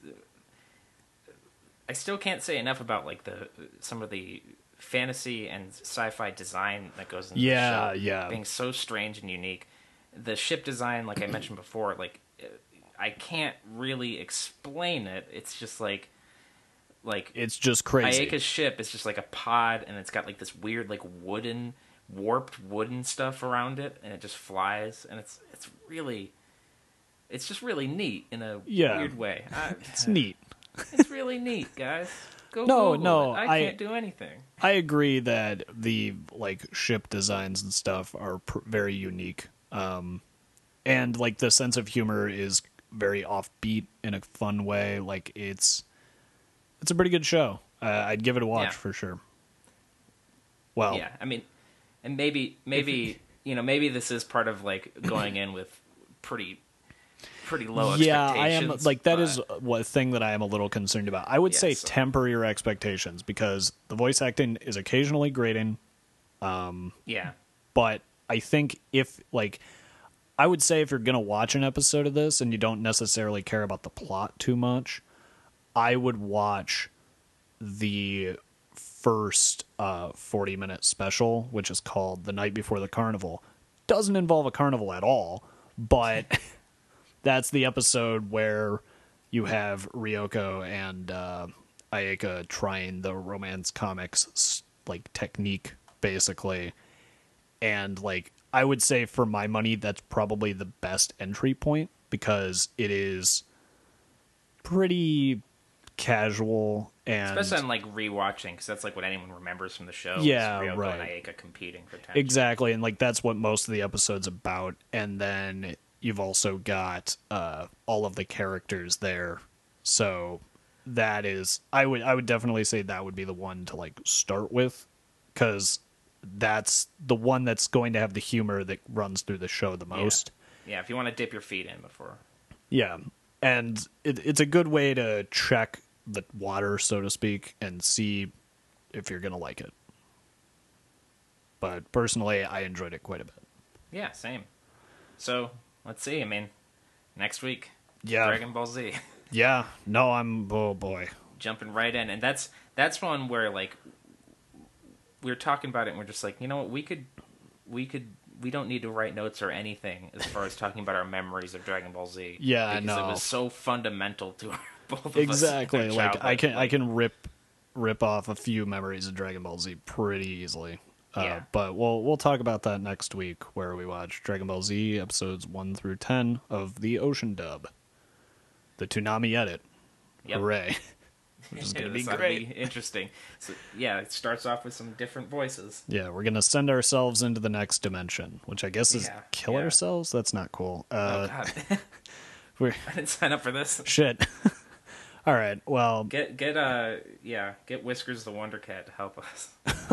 I still can't say enough about like the some of the fantasy and sci-fi design that goes into Yeah, the show yeah. being so strange and unique. The ship design, like I mentioned before, like I can't really explain it. It's just like like It's just crazy. Ayaka's ship is just like a pod, and it's got like this weird like wooden warped wooden stuff around it, and it just flies, and it's it's really it's just really neat in a Yeah. weird way. I, It's neat. it's really neat, guys. Go No, Google no, it. I I- can't do anything. I agree that the like ship designs and stuff are pr- very unique, um, and like the sense of humor is very offbeat in a fun way. Like it's it's a pretty good show. Uh, I'd give it a watch Yeah. for sure. Well, Yeah, I mean, and maybe maybe you know maybe this is part of like going in with pretty pretty low yeah, I am expectations. like that but- is one thing that I am a little concerned about. I would Yeah, say so- temper your expectations because the voice acting is occasionally grating. yeah. But I think if like I would say if you're going to watch an episode of this and you don't necessarily care about the plot too much, I would watch the first uh forty minute special, which is called The Night Before the Carnival. Doesn't involve a carnival at all, but that's the episode where you have Ryoko and uh Ayaka trying the romance comics like technique basically. And, like, I would say for my money, that's probably the best entry point because it is pretty casual and Especially on like rewatching, because that's like what anyone remembers from the show. Yeah, is Ryoko right. and Ayaka competing for attention. exactly, and like that's what most of the episode's about. And then you've also got uh, all of the characters there, so that is I would I would definitely say that would be the one to like start with, because that's the one that's going to have the humor that runs through the show the most. Yeah, if you want to dip your feet in before. Yeah, and it, it's a good way to check the water, so to speak, and see if you're gonna like it. But personally, I enjoyed it quite a bit. Yeah, same. So let's see. I mean, next week, Yeah, Dragon Ball Z, yeah. No, I'm. Oh boy. jumping right in, and that's that's one where like we were talking about it, and we're just like, you know what, we could, we could. We don't need to write notes or anything as far as talking about our memories of Dragon Ball Z. Yeah, I because know. it was so fundamental to our, both of Exactly. us. in our Like I childhood. can I Like, can rip rip off a few memories of Dragon Ball Z pretty easily. Uh, Yeah. But we'll we'll talk about that next week, where we watch Dragon Ball Z episodes one through ten of the Ocean dub, the Toonami edit. Yep. Hooray! Which is gonna be This ought to great. be interesting. So, yeah, it starts off with some different voices. Yeah, we're gonna send ourselves into the next dimension, which I guess is Yeah, kill yeah. ourselves. That's not cool. Uh, oh God, we're I didn't sign up for this. shit. All right. Well, Get get uh yeah, get Whiskers the Wonder Cat to help us.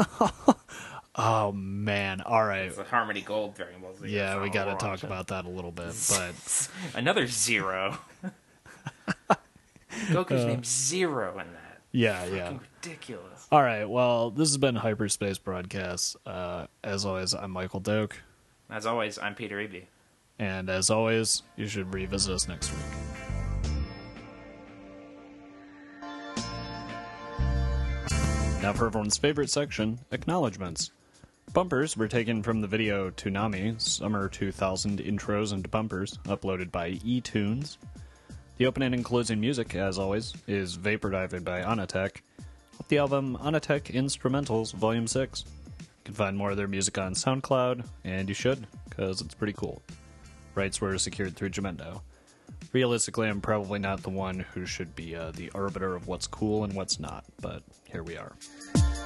oh man. All right. It's a Harmony Gold Dragon Ball Z. Yeah, That's we all got to we're talk watching. about that a little bit, but Another Zero. Goku's name's Zero in that. yeah, yeah. Fucking ridiculous. All right. Well, this has been Hyperspace Broadcast. Uh, as always, I'm Michael Doak, As always, I'm Peter Eby. and as always, you should revisit us next week. Now for everyone's favorite section, acknowledgements. Bumpers were taken from the video Toonami, Summer two thousand Intros and Bumpers, uploaded by eTunes. The opening and closing music, as always, is Vapor Diving by Anatech, off the album Anatech Instrumentals Volume six. You can find more of their music on SoundCloud, and you should, because it's pretty cool. Rights were secured through Jamendo. Realistically, I'm probably not the one who should be uh, the arbiter of what's cool and what's not, but here we are.